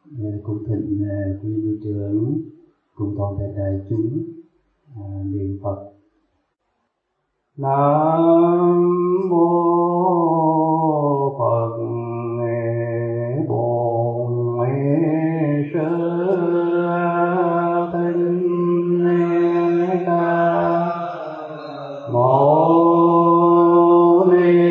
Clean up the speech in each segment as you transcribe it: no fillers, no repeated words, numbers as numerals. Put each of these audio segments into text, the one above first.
Cung thịnh quý vị trưởng cùng toàn thể đại chúng niệm Phật. Nam mô Phật Bổn Sư Thích Ca Mâu Ni.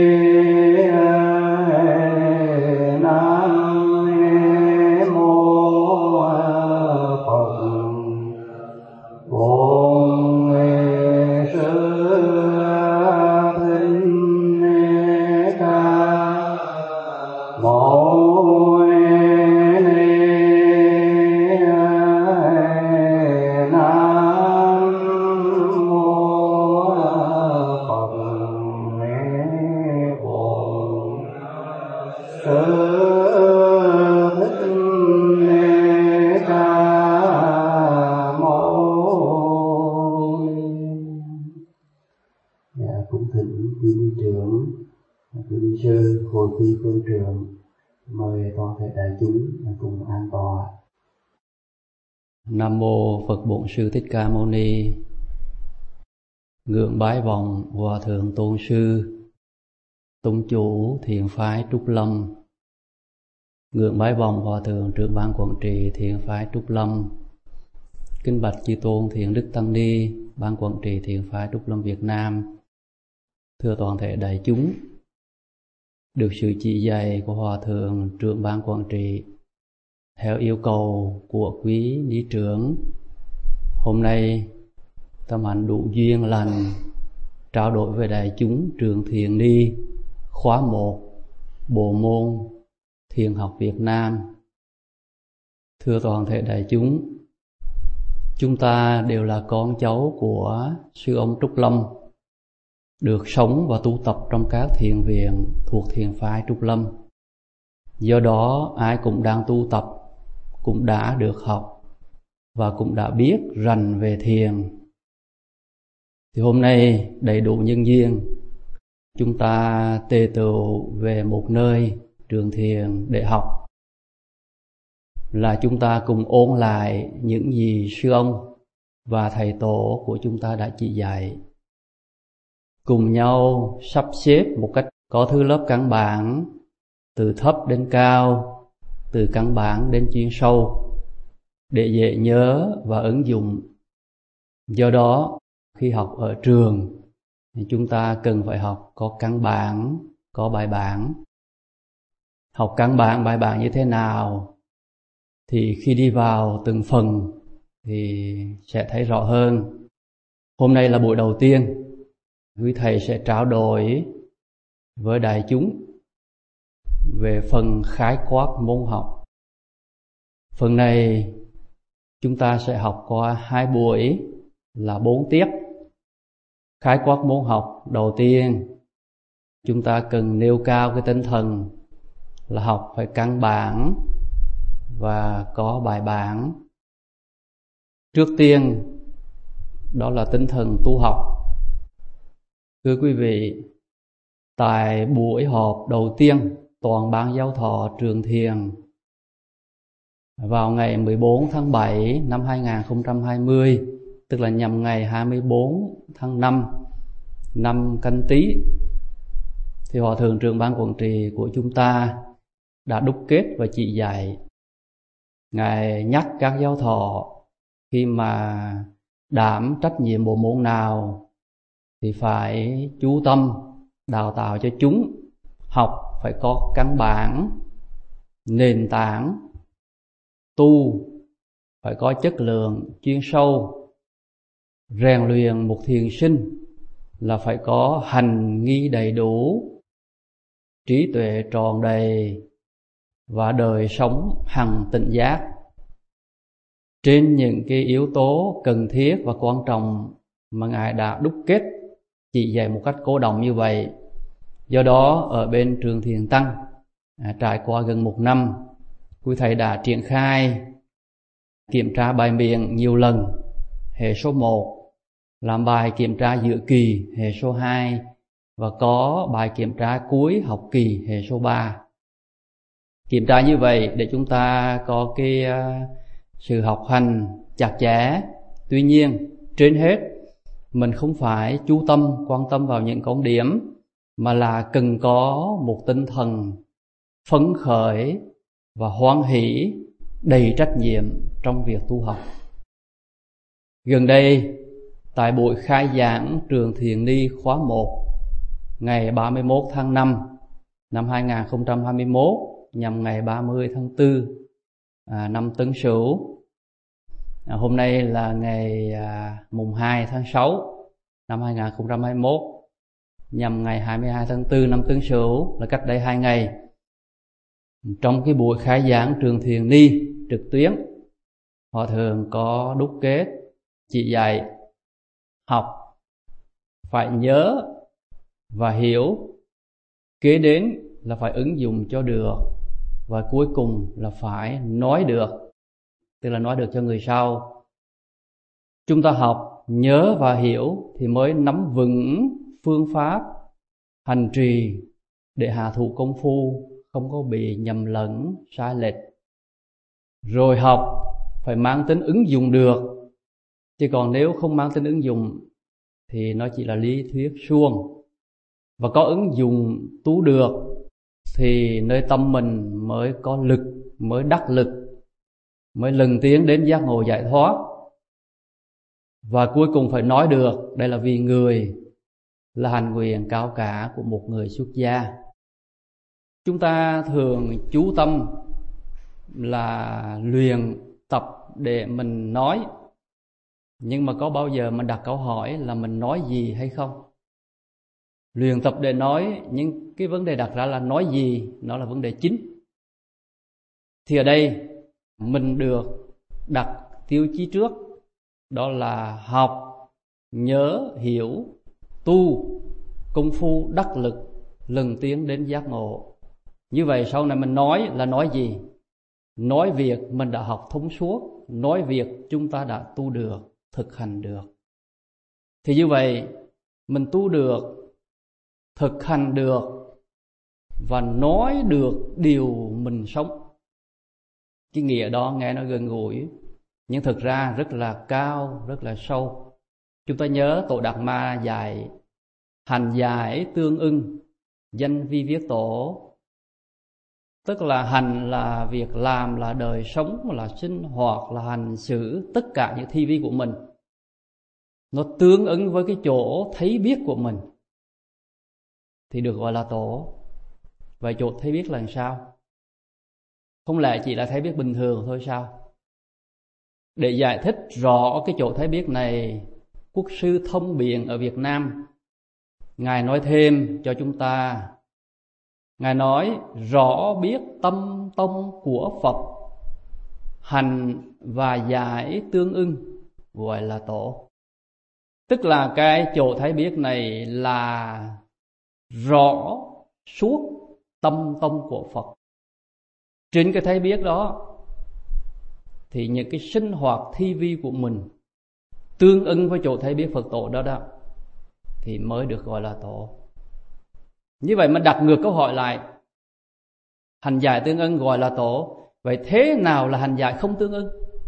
Phương trường mời toàn thể đại chúng cùng an tọa. Nam mô Phật Bổn Sư Thích Ca Mâu Ni. Ngưỡng bái vọng Hòa Thượng Tôn Sư, Tông chủ Thiền phái Trúc Lâm. Ngưỡng bái vọng Hòa Thượng Trưởng ban Quản trị Thiền phái Trúc Lâm. Kính bạch Chư Tôn Thiền Đức Tăng Ni, Ban Quản trị Thiền phái Trúc Lâm Việt Nam. Thưa toàn thể đại chúng, được sự chỉ dạy của Hòa Thượng Trưởng ban Quản trị, theo yêu cầu của quý ni trưởng, hôm nay tâm hạnh đủ duyên lành trao đổi với đại chúng trường Thiền Ni khóa 1 bộ môn Thiền học Việt Nam. Thưa toàn thể đại chúng ta đều là con cháu của sư ông Trúc Lâm, được sống và tu tập trong các thiền viện thuộc thiền phái Trúc Lâm. Do đó ai cũng đang tu tập, cũng đã được học và cũng đã biết rành về thiền. Thì hôm nay đầy đủ nhân duyên, chúng ta tề tựu về một nơi trường thiền để học, là chúng ta cùng ôn lại những gì sư ông và thầy tổ của chúng ta đã chỉ dạy, cùng nhau sắp xếp một cách có thứ lớp căn bản, từ thấp đến cao, từ căn bản đến chuyên sâu, để dễ nhớ và ứng dụng. Do đó khi học ở trường thì chúng ta cần phải học có căn bản, có bài bản. Học căn bản, bài bản như thế nào thì khi đi vào từng phần thì sẽ thấy rõ hơn. Hôm nay là buổi đầu tiên, quý thầy sẽ trao đổi với đại chúng về phần khái quát môn học. Phần này chúng ta sẽ học qua 2 buổi là 4 tiết. Khái quát môn học đầu tiên, chúng ta cần nêu cao cái tinh thần là học phải căn bản và có bài bản. Trước tiên đó là tinh thần tu học. Thưa quý vị, tại buổi họp đầu tiên toàn ban giáo thọ trường thiền vào ngày 14 tháng 7 năm 2020, tức là nhằm ngày 24 tháng 5 năm Canh Tý, thì Hòa Thượng Trưởng ban Quản trị của chúng ta đã đúc kết và chỉ dạy. Ngài nhắc các giáo thọ khi mà đảm trách nhiệm bộ môn nào thì phải chú tâm đào tạo cho chúng học phải có căn bản, nền tảng, tu phải có chất lượng chuyên sâu, rèn luyện một thiền sinh là phải có hành nghi đầy đủ, trí tuệ tròn đầy và đời sống hằng tịnh giác. Trên những cái yếu tố cần thiết và quan trọng mà Ngài đã đúc kết chỉ dạy một cách cô động như vậy. Do đó ở bên trường Thiền Tăng trải qua gần 1 năm, quý thầy đã triển khai kiểm tra bài miệng nhiều lần, hệ số 1, làm bài kiểm tra giữa kỳ hệ số 2 và có bài kiểm tra cuối học kỳ hệ số 3. Kiểm tra như vậy để chúng ta có cái sự học hành chặt chẽ. Tuy nhiên, trên hết, mình không phải chú tâm, quan tâm vào những con điểm, mà là cần có một tinh thần phấn khởi và hoan hỷ, đầy trách nhiệm trong việc tu học. Gần đây, tại buổi khai giảng trường Thiền Ni khóa 1, ngày 31 tháng 5 năm 2021, nhằm ngày 30 tháng 4 năm Tân Sửu. Hôm nay là ngày mùng 2 tháng 6 năm 2021, nhằm ngày 22 tháng 4 năm Tân Sửu, là cách đây 2 ngày. Trong cái buổi khai giảng trường Thiền Ni trực tuyến, Hòa Thượng có đúc kết chỉ dạy học phải nhớ và hiểu, kế đến là phải ứng dụng cho được, và cuối cùng là phải nói được, tức là nói được cho người sau. Chúng ta học, nhớ và hiểu thì mới nắm vững phương pháp hành trì để hạ thủ công phu, không có bị nhầm lẫn, sai lệch. Rồi học phải mang tính ứng dụng được, chứ còn nếu không mang tính ứng dụng thì nó chỉ là lý thuyết suông. Và có ứng dụng tu được thì nơi tâm mình mới có lực, mới đắc lực, mới lần tiến đến giác ngộ giải thoát. Và cuối cùng phải nói được, đây là vì người, là hành nguyện cao cả của một người xuất gia. Chúng ta thường chú tâm là luyện tập để mình nói, nhưng mà có bao giờ mình đặt câu hỏi là mình nói gì hay không? Luyện tập để nói, nhưng cái vấn đề đặt ra là nói gì, nó là vấn đề chính. Thì ở đây mình được đặt tiêu chí trước, đó là học, nhớ, hiểu, tu, công phu đắc lực, lần tiến đến giác ngộ. Như vậy sau này mình nói là nói gì? Nói việc mình đã học thông suốt, nói việc chúng ta đã tu được, thực hành được. Thì như vậy mình tu được, thực hành được và nói được điều mình sống. Cái nghĩa đó nghe nó gần gũi, nhưng thực ra rất là cao, rất là sâu. Chúng ta nhớ Tổ Đạt Ma dạy hành giải tương ưng, danh vi viết tổ. Tức là hành là việc làm, là đời sống, là sinh hoạt, là hành xử, tất cả những thi vi của mình nó tương ứng với cái chỗ thấy biết của mình thì được gọi là tổ. Vậy chỗ thấy biết là làm sao? Không lẽ chỉ là thấy biết bình thường thôi sao? Để giải thích rõ cái chỗ thấy biết này, Quốc sư Thông Biện ở Việt Nam, Ngài nói thêm cho chúng ta. Ngài nói rõ biết tâm tông của Phật, hành và giải tương ưng, gọi là tổ. Tức là cái chỗ thấy biết này là rõ suốt tâm tông của Phật. Trên cái thấy biết đó thì những cái sinh hoạt thi vi của mình tương ứng với chỗ thấy biết Phật tổ đó thì mới được gọi là tổ. Như vậy mình đặt ngược câu hỏi lại, hành giải tương ưng gọi là tổ, vậy thế nào là hành giải không tương ưng?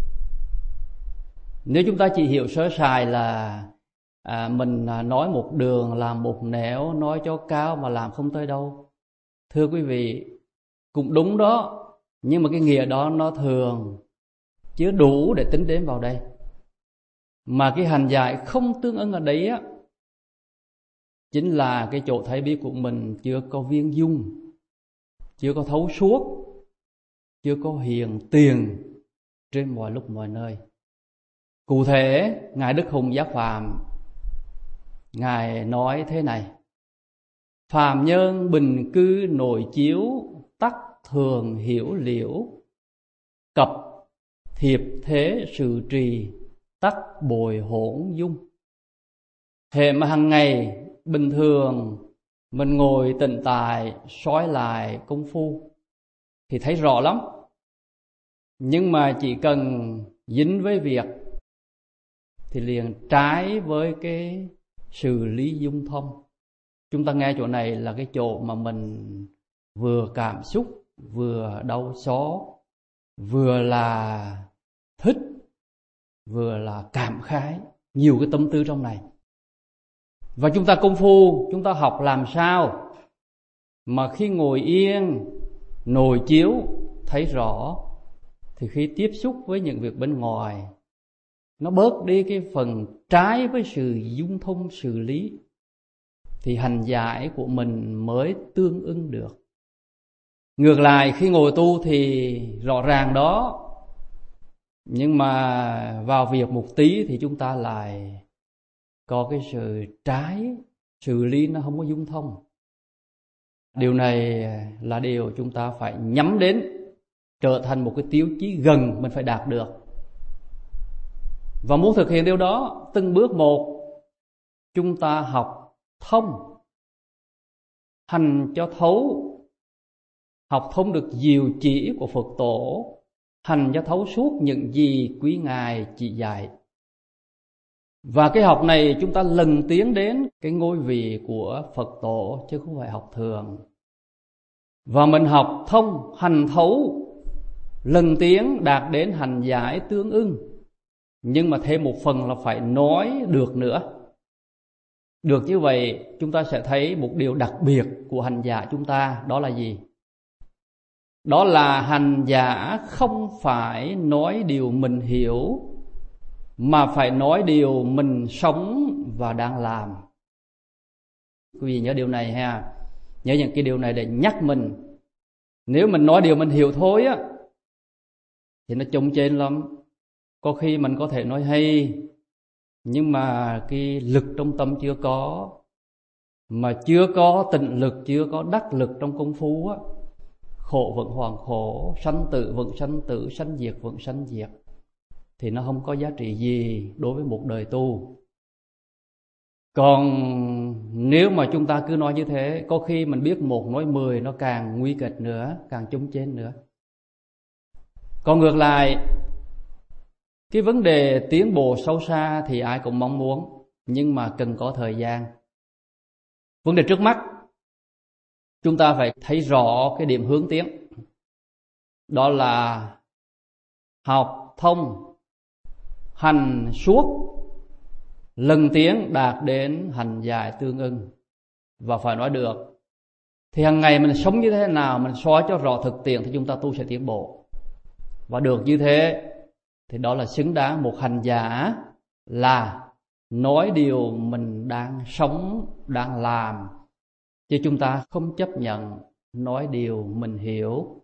Nếu chúng ta chỉ hiểu sơ sài là mình nói một đường làm một nẻo, nói cho cao mà làm không tới đâu, thưa quý vị, cũng đúng đó, nhưng mà cái nghĩa đó nó thường chưa đủ để tính đến vào đây. Mà cái hành giải không tương ưng ở đấy á, chính là cái chỗ thấy biết của mình chưa có viên dung, chưa có thấu suốt, chưa có hiện tiền trên mọi lúc mọi nơi. Cụ thể, Ngài Đức Hùng Giác Phạm, Ngài nói thế này: phàm nhân bình cư nội chiếu, tắc thường hiểu liễu, cập thiệp thế sự trì, tắc bồi hỗn dung. Hệ mà hàng ngày bình thường mình ngồi tĩnh tại soi lại công phu thì thấy rõ lắm. Nhưng mà chỉ cần dính với việc thì liền trái với cái sự lý dung thông. Chúng ta nghe chỗ này là cái chỗ mà mình vừa cảm xúc, vừa đau xót, vừa là thích, vừa là cảm khái, nhiều cái tâm tư trong này. Và chúng ta công phu, chúng ta học làm sao mà khi ngồi yên, nồi chiếu thấy rõ, thì khi tiếp xúc với những việc bên ngoài, nó bớt đi cái phần trái với sự dung thông xử lý, thì hành giải của mình mới tương ưng được. Ngược lại khi ngồi tu thì rõ ràng đó, nhưng mà vào việc một tí thì chúng ta lại có cái sự trái, xử lý nó không có dung thông. Điều này là điều chúng ta phải nhắm đến, trở thành một cái tiêu chí gần mình phải đạt được. Và muốn thực hiện điều đó, từng bước một, chúng ta học thông, hành cho thấu, học thông được diệu chỉ của Phật Tổ, hành cho thấu suốt những gì quý Ngài chỉ dạy. Và cái học này chúng ta lần tiến đến cái ngôi vị của Phật Tổ, chứ không phải học thường. Và mình học thông, hành thấu, lần tiến đạt đến hành giải tương ưng. Nhưng mà thêm một phần là phải nói được nữa. Được như vậy, chúng ta sẽ thấy một điều đặc biệt của hành giả chúng ta, đó là gì? Đó là hành giả không phải nói điều mình hiểu, mà phải nói điều mình sống và đang làm. Quý vị nhớ điều này ha. Nhớ những cái điều này để nhắc mình. Nếu mình nói điều mình hiểu thôi á, thì nó chông chênh lắm. Có khi mình có thể nói hay, nhưng mà cái lực trong tâm chưa có, mà chưa có tịnh lực, chưa có đắc lực trong công phu á, khổ vẫn hoàn khổ, sanh tử vẫn sanh tử, sanh diệt vẫn sanh diệt, thì nó không có giá trị gì đối với một đời tu. Còn nếu mà chúng ta cứ nói như thế, có khi mình biết một nói 10, nó càng nguy kịch nữa, càng chống chênh nữa. Còn ngược lại, cái vấn đề tiến bộ sâu xa thì ai cũng mong muốn, nhưng mà cần có thời gian. Vấn đề trước mắt, chúng ta phải thấy rõ cái điểm hướng tiến. Đó là học thông, hành suốt, lần tiến đạt đến hành giải tương ưng. Và phải nói được. Thì hàng ngày mình sống như thế nào, mình soi cho rõ thực tiễn, thì chúng ta tu sẽ tiến bộ. Và được như thế, thì đó là xứng đáng một hành giả là nói điều mình đang sống, đang làm. Chứ chúng ta không chấp nhận nói điều mình hiểu.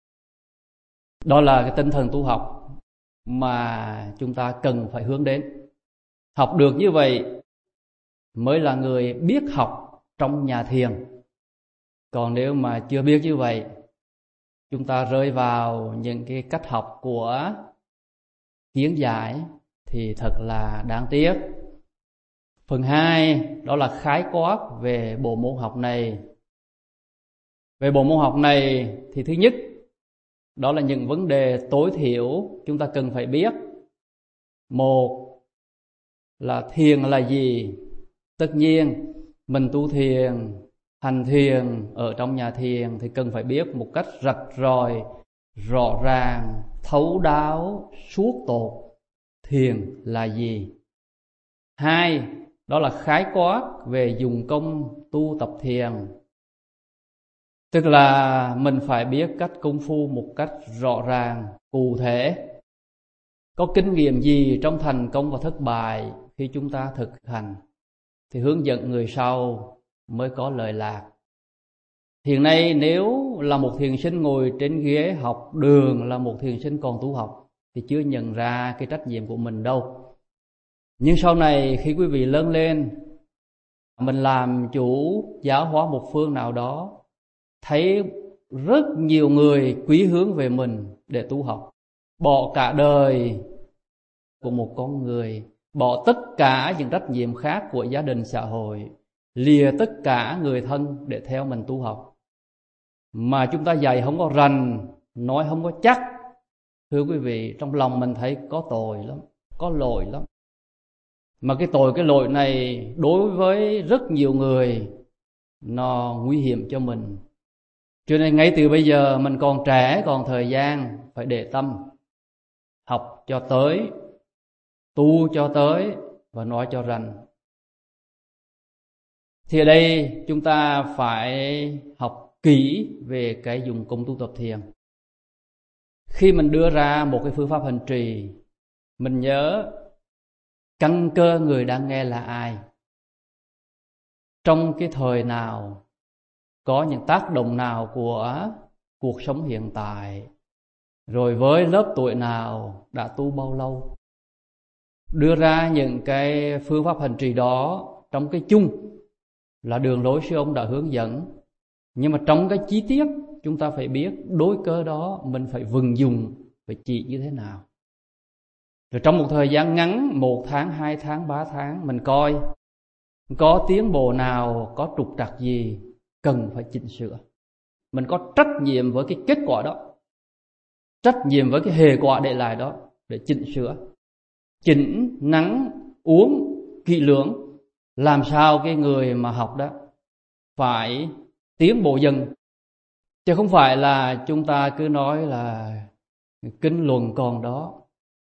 Đó là cái tinh thần tu học mà chúng ta cần phải hướng đến. Học được như vậy mới là người biết học trong nhà thiền. Còn nếu mà chưa biết như vậy, chúng ta rơi vào những cái cách học của kiến giải thì thật là đáng tiếc. Phần 2 đó là khái quát về bộ môn học này. Về bộ môn học này thì thứ nhất, đó là những vấn đề tối thiểu chúng ta cần phải biết. Một là thiền là gì? Tất nhiên mình tu thiền, hành thiền ở trong nhà thiền thì cần phải biết một cách rạch ròi, rõ ràng, thấu đáo, suốt tột thiền là gì. 2 đó là khái quát về dùng công tu tập thiền. Tức là mình phải biết cách công phu một cách rõ ràng, cụ thể. Có kinh nghiệm gì trong thành công và thất bại khi chúng ta thực hành, thì hướng dẫn người sau mới có lợi lạc. Hiện nay nếu là một thiền sinh ngồi trên ghế học đường, là một thiền sinh còn tu học, thì chưa nhận ra cái trách nhiệm của mình đâu. Nhưng sau này khi quý vị lớn lên, mình làm chủ giáo hóa một phương nào đó, thấy rất nhiều người quý hướng về mình để tu học, bỏ cả đời của một con người, bỏ tất cả những trách nhiệm khác của gia đình xã hội, lìa tất cả người thân để theo mình tu học. Mà chúng ta dạy không có rành, nói không có chắc. Thưa quý vị, trong lòng mình thấy có tội lắm, có lỗi lắm. Mà cái tội, cái lỗi này đối với rất nhiều người nó nguy hiểm cho mình. Cho nên ngay từ bây giờ mình còn trẻ, còn thời gian, phải để tâm, học cho tới, tu cho tới và nói cho rành. Thì ở đây chúng ta phải học kỹ về cái dụng công tu tập thiền. Khi mình đưa ra một cái phương pháp hành trì, mình nhớ căn cơ người đang nghe là ai, trong cái thời nào, có những tác động nào của cuộc sống hiện tại, rồi với lớp tuổi nào, đã tu bao lâu. Đưa ra những cái phương pháp hành trì đó trong cái chung là đường lối sư ông đã hướng dẫn. Nhưng mà trong cái chi tiết chúng ta phải biết đối cơ đó mình phải vận dụng, phải chỉ như thế nào. Rồi trong một thời gian ngắn, 1 tháng, 2 tháng, 3 tháng, mình coi có tiến bộ nào, có trục trặc gì cần phải chỉnh sửa. Mình có trách nhiệm với cái kết quả đó, trách nhiệm với cái hệ quả để lại đó, để chỉnh sửa, chỉnh nắng uống kỹ lưỡng, làm sao cái người mà học đó phải tiến bộ dần. Chứ không phải là chúng ta cứ nói là kinh luận còn đó,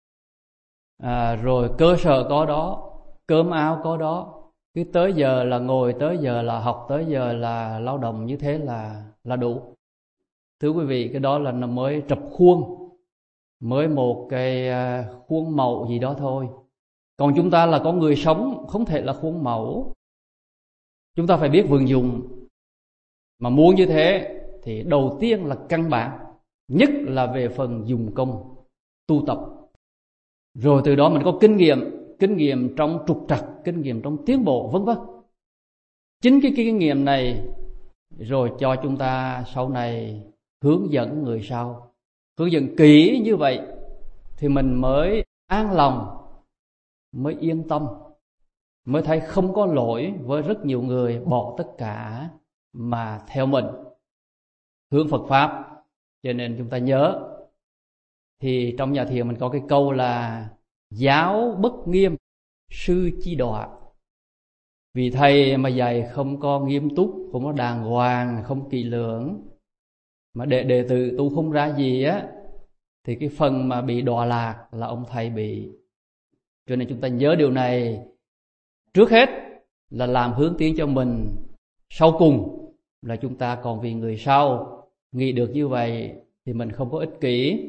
rồi cơ sở có đó, cơm áo có đó, cứ tới giờ là ngồi, tới giờ là học, tới giờ là lao động, như thế là đủ. Thưa quý vị, cái đó là nó mới trập khuôn, mới một cái khuôn mẫu gì đó thôi. Còn chúng ta là con người sống, không thể là khuôn mẫu. Chúng ta phải biết vận dụng. Mà muốn như thế thì đầu tiên là căn bản, nhất là về phần dùng công tu tập. Rồi từ đó mình có kinh nghiệm trong trục trặc, kinh nghiệm trong tiến bộ, vân vân. Chính cái kinh nghiệm này rồi cho chúng ta sau này hướng dẫn người sau, hướng dẫn kỹ như vậy thì mình mới an lòng, mới yên tâm, mới thấy không có lỗi với rất nhiều người bỏ tất cả mà theo mình hướng Phật Pháp. Cho nên chúng ta nhớ, thì trong nhà thiền mình có cái câu là giáo bất nghiêm, sư chi đọa. Vì thầy mà dạy không có nghiêm túc, không có đàng hoàng, không kỹ lưỡng, mà để đệ tử tu không ra gì á, thì cái phần mà bị đọa lạc là ông thầy bị. Cho nên chúng ta nhớ điều này. Trước hết là làm hướng tiến cho mình, sau cùng là chúng ta còn vì người sau. Nghĩ được như vậy thì mình không có ích kỷ.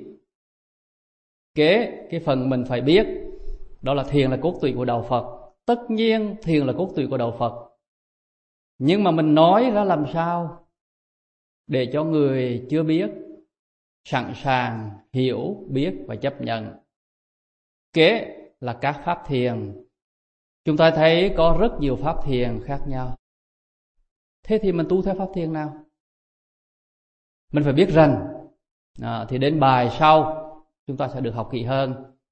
Cái phần mình phải biết, đó là thiền là cốt tủy của đạo Phật. Tất nhiên thiền là cốt tủy của đạo Phật, nhưng mà mình nói ra làm sao để cho người chưa biết sẵn sàng hiểu, biết và chấp nhận. Kế là các pháp thiền. Chúng ta thấy có rất nhiều pháp thiền khác nhau. Thế thì mình tu theo pháp thiền nào? Mình phải biết rằng thì đến bài sau chúng ta sẽ được học kỹ hơn.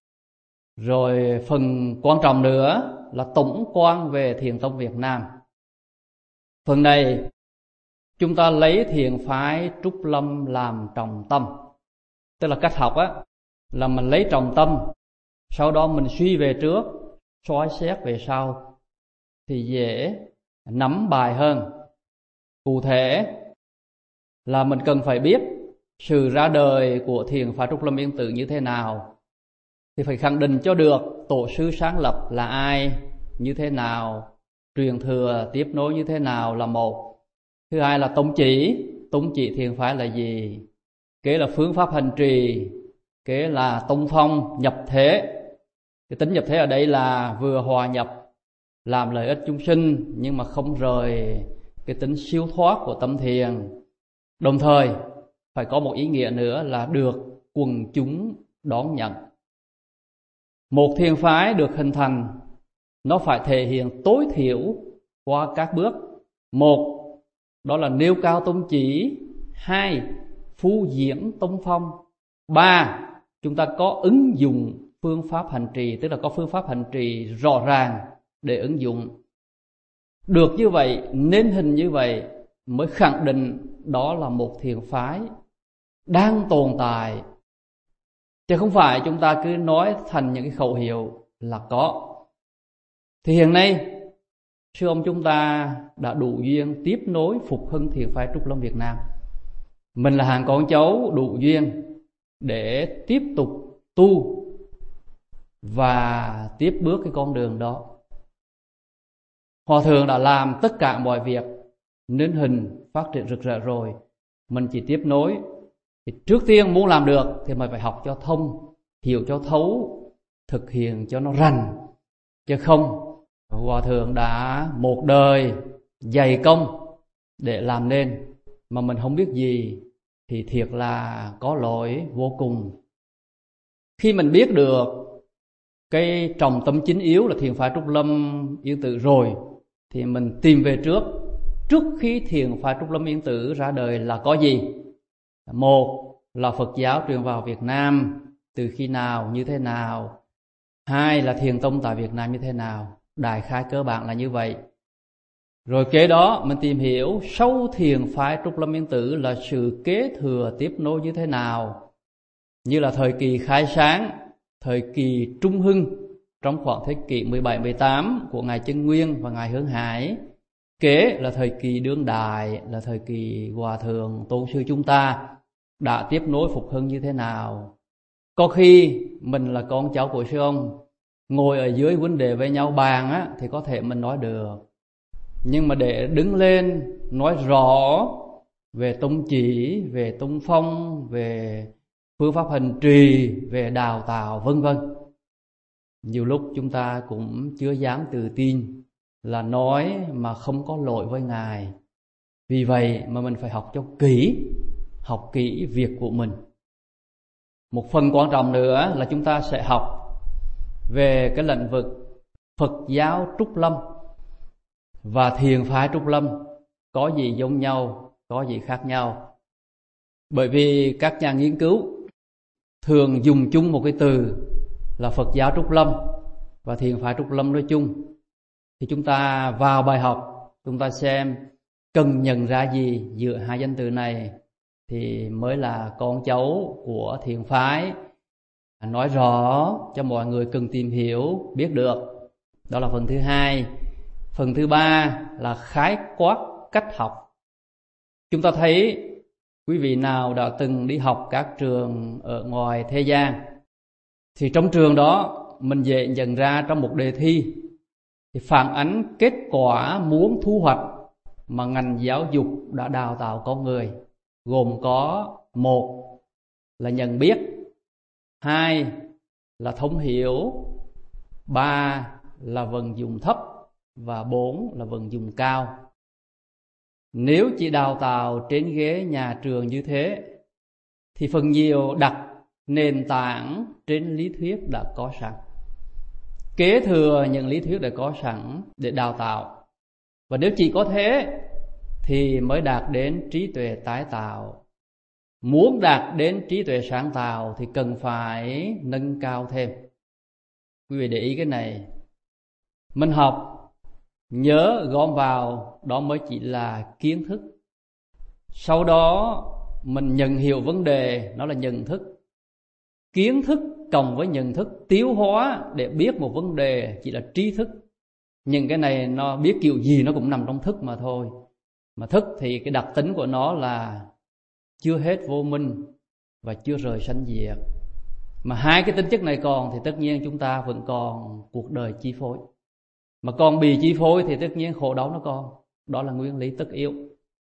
Rồi phần quan trọng nữa là tổng quan về thiền tông Việt Nam. Phần này chúng ta lấy thiền phái Trúc Lâm làm trọng tâm. Tức là cách học á, là mình lấy trọng tâm, sau đó mình suy về trước, soi xét về sau, thì dễ nắm bài hơn. Cụ thể là mình cần phải biết sự ra đời của thiền phái Trúc Lâm Yên Tử như thế nào. Thì phải khẳng định cho được tổ sư sáng lập là ai, như thế nào, truyền thừa tiếp nối như thế nào là một. Thứ hai là tông chỉ thiền phái là gì. Kế là phương pháp hành trì. Kế là tông phong nhập thế. Cái tính nhập thế ở đây là vừa hòa nhập làm lợi ích chúng sinh, nhưng mà không rời cái tính siêu thoát của tâm thiền. Đồng thời phải có một ý nghĩa nữa là được quần chúng đón nhận. Một thiền phái được hình thành, nó phải thể hiện tối thiểu qua các bước. Một, đó là nêu cao tông chỉ. Hai, phô diễn tông phong. Ba, chúng ta có ứng dụng phương pháp hành trì, tức là có phương pháp hành trì rõ ràng để ứng dụng. Được như vậy, nên hình như vậy mới khẳng định đó là một thiền phái đang tồn tại. Chứ không phải chúng ta cứ nói thành những cái khẩu hiệu là có. Thì hiện nay sư ông chúng ta đã đủ duyên tiếp nối phục hưng thiền phái Trúc Lâm Việt Nam. Mình là hàng con cháu đủ duyên để tiếp tục tu và tiếp bước cái con đường đó. Hòa thượng đã làm tất cả mọi việc nên hình phát triển rực rỡ rồi, mình chỉ tiếp nối. Thì trước tiên muốn làm được thì mình phải học cho thông, hiểu cho thấu, thực hiện cho nó rành. Chứ không, Hòa thượng đã một đời dày công để làm nên mà mình không biết gì thì thiệt là có lỗi vô cùng. Khi mình biết được cái trọng tâm chính yếu là thiền phái Trúc Lâm Yên Tử rồi thì mình tìm về trước khi thiền phái Trúc Lâm Yên Tử ra đời là có gì. Một là Phật giáo truyền vào Việt Nam từ khi nào, như thế nào. Hai là thiền tông tại Việt Nam như thế nào. Đại khái cơ bản là như vậy. Rồi kế đó mình tìm hiểu sâu thiền phái Trúc Lâm Yên Tử là sự kế thừa tiếp nối như thế nào. Như là thời kỳ khai sáng, thời kỳ trung hưng trong khoảng thế kỷ 17-18 của Ngài Chân Nguyên và Ngài Hướng Hải. Kế là thời kỳ đương đại, là thời kỳ Hòa thượng Tôn sư chúng ta đã tiếp nối phục hưng như thế nào. Có khi mình là con cháu của sư ông, ngồi ở dưới vấn đề với nhau bàn á, thì có thể mình nói được. Nhưng mà để đứng lên nói rõ về tông chỉ, về tông phong, về phương pháp hành trì, về đào tạo vân vân, nhiều lúc chúng ta cũng chưa dám tự tin là nói mà không có lỗi với Ngài. Vì vậy mà mình phải học cho kỹ, học kỹ việc của mình. Một phần quan trọng nữa là chúng ta sẽ học về cái lĩnh vực Phật giáo Trúc Lâm và thiền phái Trúc Lâm có gì giống nhau, có gì khác nhau. Bởi vì các nhà nghiên cứu thường dùng chung một cái từ là Phật giáo Trúc Lâm và thiền phái Trúc Lâm nói chung. Thì chúng ta vào bài học, chúng ta xem cần nhận ra gì giữa hai danh từ này thì mới là con cháu của thiền phái. Nói rõ cho mọi người cần tìm hiểu, biết được. Đó là phần thứ hai. Phần thứ ba là khái quát cách học. Chúng ta thấy quý vị nào đã từng đi học các trường ở ngoài thế gian thì trong trường đó mình dễ nhận ra trong một đề thi thì phản ánh kết quả muốn thu hoạch mà ngành giáo dục đã đào tạo con người, gồm có: một là nhận biết, hai là thông hiểu, ba là vận dụng thấp và bốn là vận dụng cao. Nếu chỉ đào tạo trên ghế nhà trường như thế thì phần nhiều đặt nền tảng trên lý thuyết đã có sẵn, kế thừa những lý thuyết đã có sẵn để đào tạo. Và nếu chỉ có thế thì mới đạt đến trí tuệ tái tạo. Muốn đạt đến trí tuệ sáng tạo thì cần phải nâng cao thêm. Quý vị để ý cái này. Mình học nhớ gom vào, đó mới chỉ là kiến thức. Sau đó mình nhận hiểu vấn đề, nó là nhận thức. Kiến thức cộng với nhận thức tiêu hóa để biết một vấn đề chỉ là trí thức. Nhưng cái này nó biết kiểu gì nó cũng nằm trong thức mà thôi. Mà thức thì cái đặc tính của nó là chưa hết vô minh và chưa rời sanh diệt. Mà hai cái tính chất này còn thì tất nhiên chúng ta vẫn còn cuộc đời chi phối. Mà còn bị chi phối thì tất nhiên khổ đau nó còn. Đó là nguyên lý tất yếu.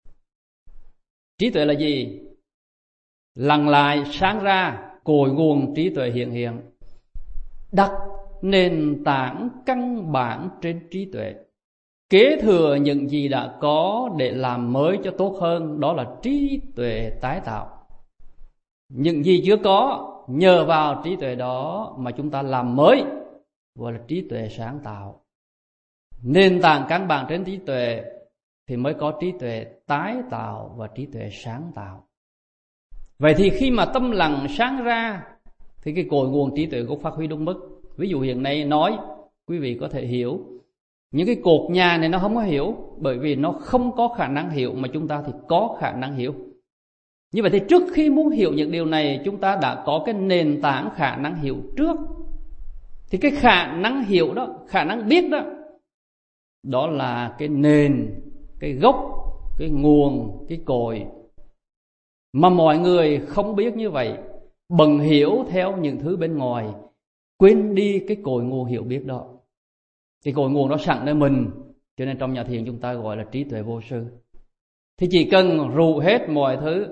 Trí tuệ là gì? Lặng lại sáng ra, cội nguồn trí tuệ hiện hiện, đặt nền tảng căn bản trên trí tuệ, kế thừa những gì đã có để làm mới cho tốt hơn. Đó là trí tuệ tái tạo. Những gì chưa có, nhờ vào trí tuệ đó mà chúng ta làm mới, gọi là trí tuệ sáng tạo. Nền tảng căn bản trên trí tuệ thì mới có trí tuệ tái tạo và trí tuệ sáng tạo. Vậy thì khi mà tâm lặng sáng ra thì cái cội nguồn trí tuệ cũng phát huy đúng mức. Ví dụ hiện nay nói, quý vị có thể hiểu. Những cái cột nhà này nó không có hiểu, bởi vì nó không có khả năng hiểu, mà chúng ta thì có khả năng hiểu. Như vậy thì trước khi muốn hiểu những điều này, chúng ta đã có cái nền tảng khả năng hiểu trước. Thì cái khả năng hiểu đó, khả năng biết đó, đó là cái nền, cái gốc, cái nguồn, cái cội Mà mọi người không biết như vậy, bận hiểu theo những thứ bên ngoài, quên đi cái cội nguồn hiểu biết đó. Cái cội nguồn đó sẵn nơi mình, cho nên trong nhà thiền chúng ta gọi là trí tuệ vô sư. Thì chỉ cần rủ hết mọi thứ,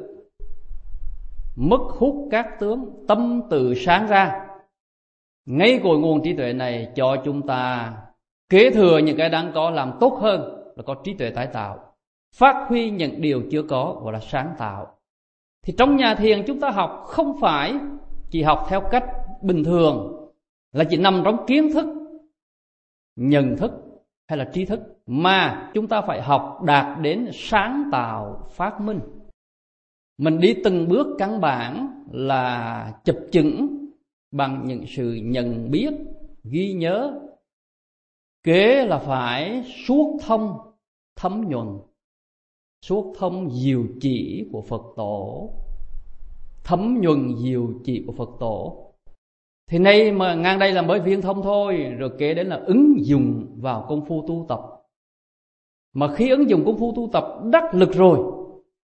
mất hút các tướng, tâm tự sáng ra, ngay cội nguồn trí tuệ này cho chúng ta kế thừa những cái đáng có, làm tốt hơn là có trí tuệ tái tạo, phát huy những điều chưa có, gọi là sáng tạo. Thì trong nhà thiền chúng ta học không phải chỉ học theo cách bình thường, là chỉ nằm trong kiến thức, nhận thức hay là tri thức, mà chúng ta phải học đạt đến sáng tạo phát minh. Mình đi từng bước căn bản là chập chững bằng những sự nhận biết, ghi nhớ. Kế là phải suốt thông, thấm nhuần, suốt thông diệu chỉ của Phật tổ, thấm nhuần diệu chỉ của Phật tổ. Thì nay mà ngang đây là mới viên thông thôi, rồi kế đến là ứng dụng vào công phu tu tập. Mà khi ứng dụng công phu tu tập đắc lực rồi,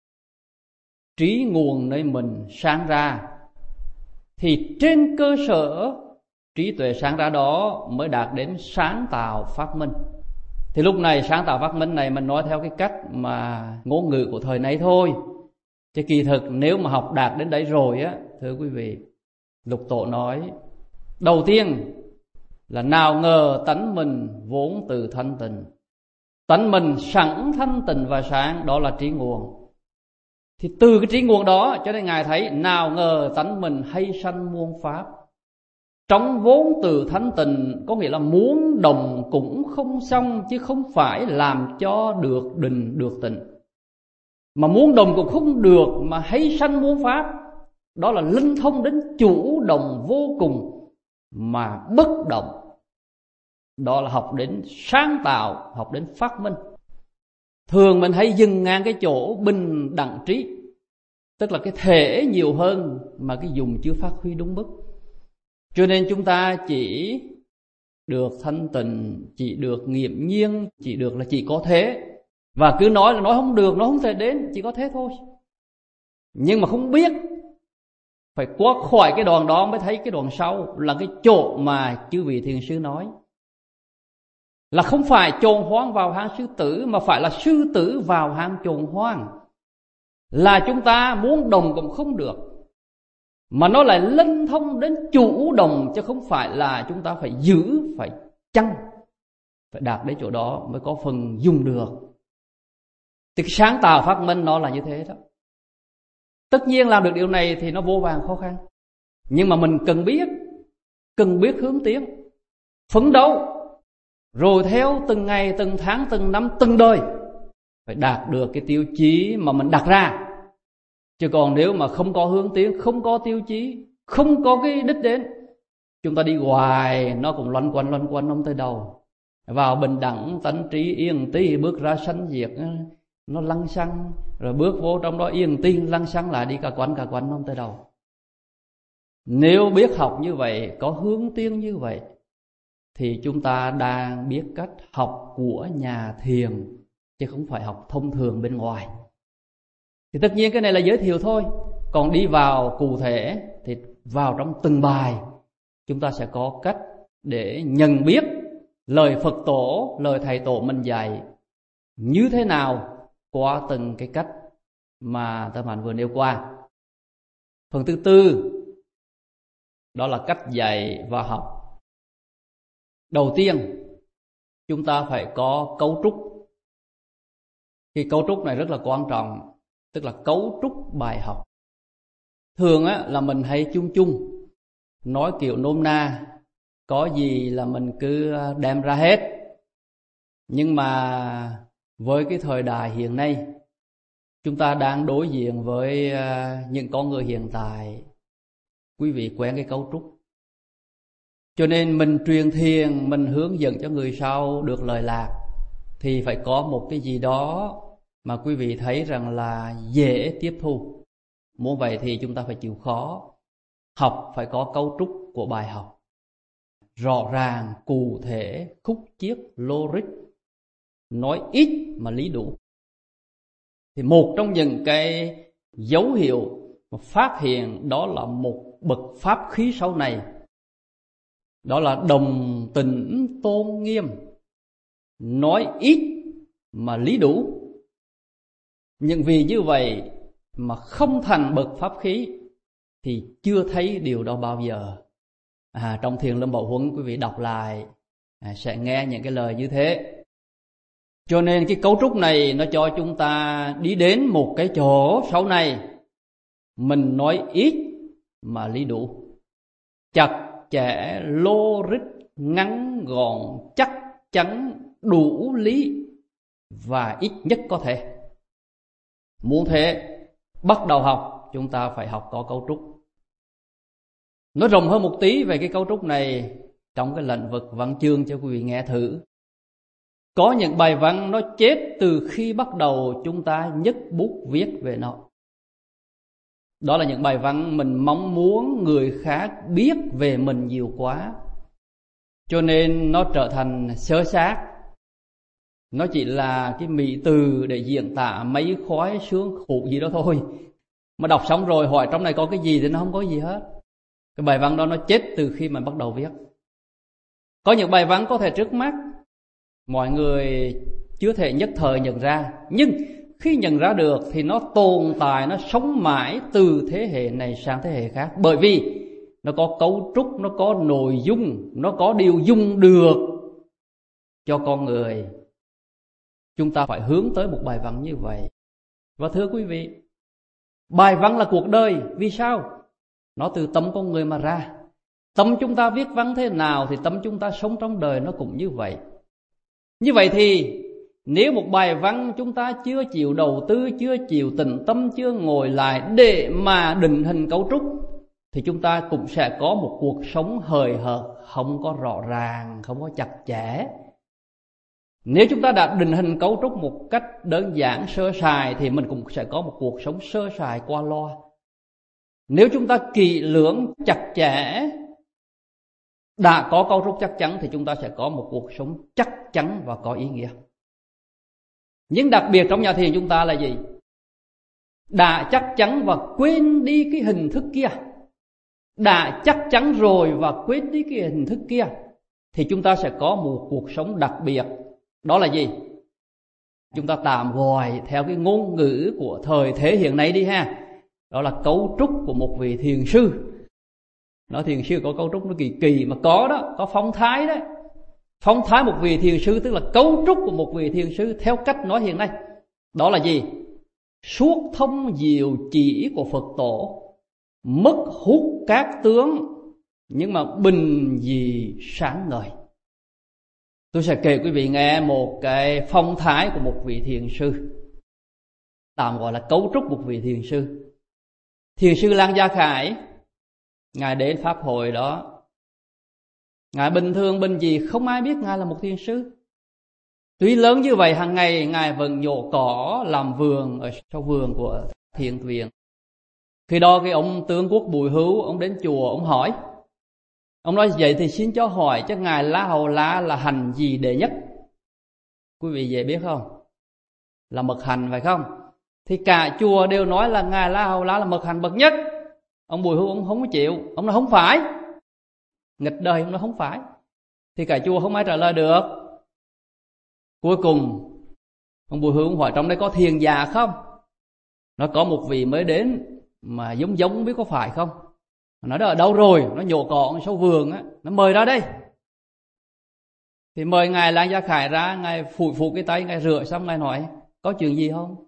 trí nguồn nơi mình sáng ra, thì trên cơ sở trí tuệ sáng ra đó mới đạt đến sáng tạo phát minh. Thì lúc này sáng tạo phát minh này mình nói theo cái cách mà ngôn ngữ của thời nay thôi, chứ kỳ thực nếu mà học đạt đến đấy rồi á, thưa quý vị, Lục Tổ nói đầu tiên là nào ngờ tánh mình vốn từ thanh tịnh, tánh mình sẵn thanh tịnh và sáng, đó là trí nguồn. Thì từ cái trí nguồn đó cho nên Ngài thấy nào ngờ tánh mình hay sanh muôn pháp. Trong vốn từ thanh tịnh có nghĩa là muốn đồng cũng không xong, chứ không phải làm cho được định được tịnh. Mà muốn đồng cũng không được, mà hay sanh muôn pháp, đó là linh thông đến chủ động vô cùng mà bất động. Đó là học đến sáng tạo, học đến phát minh. Thường mình hay dừng ngang cái chỗ bình đẳng trí, tức là cái thể nhiều hơn mà cái dùng chưa phát huy đúng mức. Cho nên chúng ta chỉ được thanh tịnh, chỉ được nghiệm nhiên, chỉ được là chỉ có thế. Và cứ nói là nói không được, nó không thể đến, chỉ có thế thôi. Nhưng mà không biết, phải qua khỏi cái đoạn đó mới thấy cái đoạn sau, là cái chỗ mà chư vị thiền sư nói. Là không phải chồn hoang vào hang sư tử, mà phải là sư tử vào hang chồn hoang. Là chúng ta muốn đồng cũng không được, mà nó lại linh thông đến chủ động, chứ không phải là chúng ta phải giữ, phải chăng, phải đạt đến chỗ đó mới có phần dùng được. Thì cái sáng tạo phát minh nó là như thế đó. Tất nhiên làm được điều này thì nó vô vàn khó khăn, nhưng mà mình cần biết hướng tiến, phấn đấu, rồi theo từng ngày, từng tháng, từng năm, từng đời phải đạt được cái tiêu chí mà mình đặt ra. Chứ còn nếu mà không có hướng tiến, không có tiêu chí, không có cái đích đến, chúng ta đi hoài nó cũng loanh quanh không tới đâu. Vào bình đẳng tánh trí yên tí, bước ra sanh diệt nó lăng xăng, rồi bước vô trong đó yên tiên lăng xăng lại đi cả quanh không tới đâu. Nếu biết học như vậy, có hướng tiến như vậy, thì chúng ta đang biết cách học của nhà thiền, chứ không phải học thông thường bên ngoài. Thì tất nhiên cái này là giới thiệu thôi. Còn đi vào cụ thể thì vào trong từng bài chúng ta sẽ có cách để nhận biết lời Phật tổ, lời Thầy Tổ mình dạy như thế nào qua từng cái cách mà Tâm Hạnh vừa nêu qua. Phần thứ tư đó là cách dạy và học. Đầu tiên chúng ta phải có cấu trúc. Cái cấu trúc này rất là quan trọng, tức là cấu trúc bài học. Thường á là mình hay chung nói kiểu nôm na, có gì là mình cứ đem ra hết. Nhưng mà với cái thời đại hiện nay, chúng ta đang đối diện với những con người hiện tại. Quý vị quen cái cấu trúc, cho nên mình truyền thiền, mình hướng dẫn cho người sau được lời lạc, thì phải có một cái gì đó mà quý vị thấy rằng là dễ tiếp thu. Muốn vậy thì chúng ta phải chịu khó. Học phải có cấu trúc của bài học, rõ ràng, cụ thể, khúc chiết, logic, nói ít mà lý đủ. Thì một trong những cái dấu hiệu mà phát hiện đó là một bậc pháp khí sau này. Đó là đồng tĩnh tôn nghiêm, nói ít mà lý đủ. Nhưng vì như vậy mà không thành bậc pháp khí thì chưa thấy điều đó bao giờ. Trong Thiền Lâm Bảo Huấn, quý vị đọc lại sẽ nghe những cái lời như thế. Cho nên cái cấu trúc này nó cho chúng ta đi đến một cái chỗ sau này mình nói ít mà lý đủ, chặt chẽ, logic, ngắn gọn, chắc chắn, đủ lý và ít nhất có thể. Muốn thế, bắt đầu học chúng ta phải học có cấu trúc. Nói rộng hơn một tí về cái cấu trúc này trong cái lĩnh vực văn chương cho quý vị nghe thử. Có những bài văn nó chết từ khi bắt đầu chúng ta nhấc bút viết về nó. Đó là những bài văn mình mong muốn người khác biết về mình nhiều quá, cho nên nó trở thành sơ xác. Nó chỉ là cái mỹ từ để diễn tả mấy khói sướng khổ gì đó thôi. Mà đọc xong rồi hỏi trong này có cái gì thì nó không có gì hết. Cái bài văn đó nó chết từ khi mà bắt đầu viết. Có những bài văn có thể trước mắt mọi người chưa thể nhất thời nhận ra, nhưng khi nhận ra được thì nó tồn tại, nó sống mãi từ thế hệ này sang thế hệ khác. Bởi vì nó có cấu trúc, nó có nội dung, nó có điều dùng được cho con người. Chúng ta phải hướng tới một bài văn như vậy. Và thưa quý vị, bài văn là cuộc đời. Vì sao? Nó từ tâm con người mà ra. Tâm chúng ta viết văn thế nào thì tâm chúng ta sống trong đời nó cũng như vậy. Như vậy thì nếu một bài văn chúng ta chưa chịu đầu tư, chưa chịu tĩnh tâm, chưa ngồi lại để mà định hình cấu trúc, thì chúng ta cũng sẽ có một cuộc sống hời hợt, không có rõ ràng, không có chặt chẽ. Nếu chúng ta đã định hình cấu trúc một cách đơn giản sơ sài thì mình cũng sẽ có một cuộc sống sơ sài qua loa. Nếu chúng ta kỹ lưỡng, chặt chẽ, đã có cấu trúc chắc chắn thì chúng ta sẽ có một cuộc sống chắc chắn và có ý nghĩa. Nhưng đặc biệt trong nhà thiền chúng ta là gì? Đã chắc chắn và quên đi cái hình thức kia. Đã chắc chắn rồi và quên đi cái hình thức kia thì chúng ta sẽ có một cuộc sống đặc biệt. Đó là gì? Chúng ta tạm gọi theo cái ngôn ngữ của thời thế hiện nay đi ha. Đó là cấu trúc của một vị thiền sư. Nói thiền sư có cấu trúc nó kỳ kỳ mà có đó, có phong thái đấy. Phong thái một vị thiền sư tức là cấu trúc của một vị thiền sư theo cách nói hiện nay. Đó là gì? Suốt thông diệu chỉ của Phật tổ, mất hút các tướng nhưng mà bình dị sáng ngời. Tôi sẽ kể quý vị nghe một cái phong thái của một vị thiền sư, tạm gọi là cấu trúc một vị thiền sư. Thiền sư Lang Gia Khải, Ngài đến Pháp hội đó, Ngài bình thường bình dị, không ai biết Ngài là một thiền sư. Tuy lớn như vậy, hàng ngày Ngài vẫn nhổ cỏ làm vườn ở sau vườn của thiền viện. Khi đó cái ông tướng quốc Bùi Hữu, ông đến chùa, ông hỏi. Ông nói vậy thì xin cho hỏi cho Ngài La Hầu La là hành gì đệ nhất? Quý vị dễ biết không? Là mật hành phải không? Thì cả chùa đều nói là Ngài La Hầu La là mật hành bậc nhất. Ông Bùi Hữu ông không có chịu. Ông nói không phải. Nghịch đời ông nói không phải. Thì cả chùa không ai trả lời được. Cuối cùng ông Bùi Hữu ông hỏi trong đây có thiền già không? Nó có một vị mới đến mà giống không biết có phải không. Nó nói đó ở đâu rồi? Nó nhổ cỏ sau vườn á, nó mời ra đây. Thì mời Ngài Lang Gia Khải ra, Ngài phủi cái tay, Ngài rửa xong Ngài hỏi có chuyện gì không?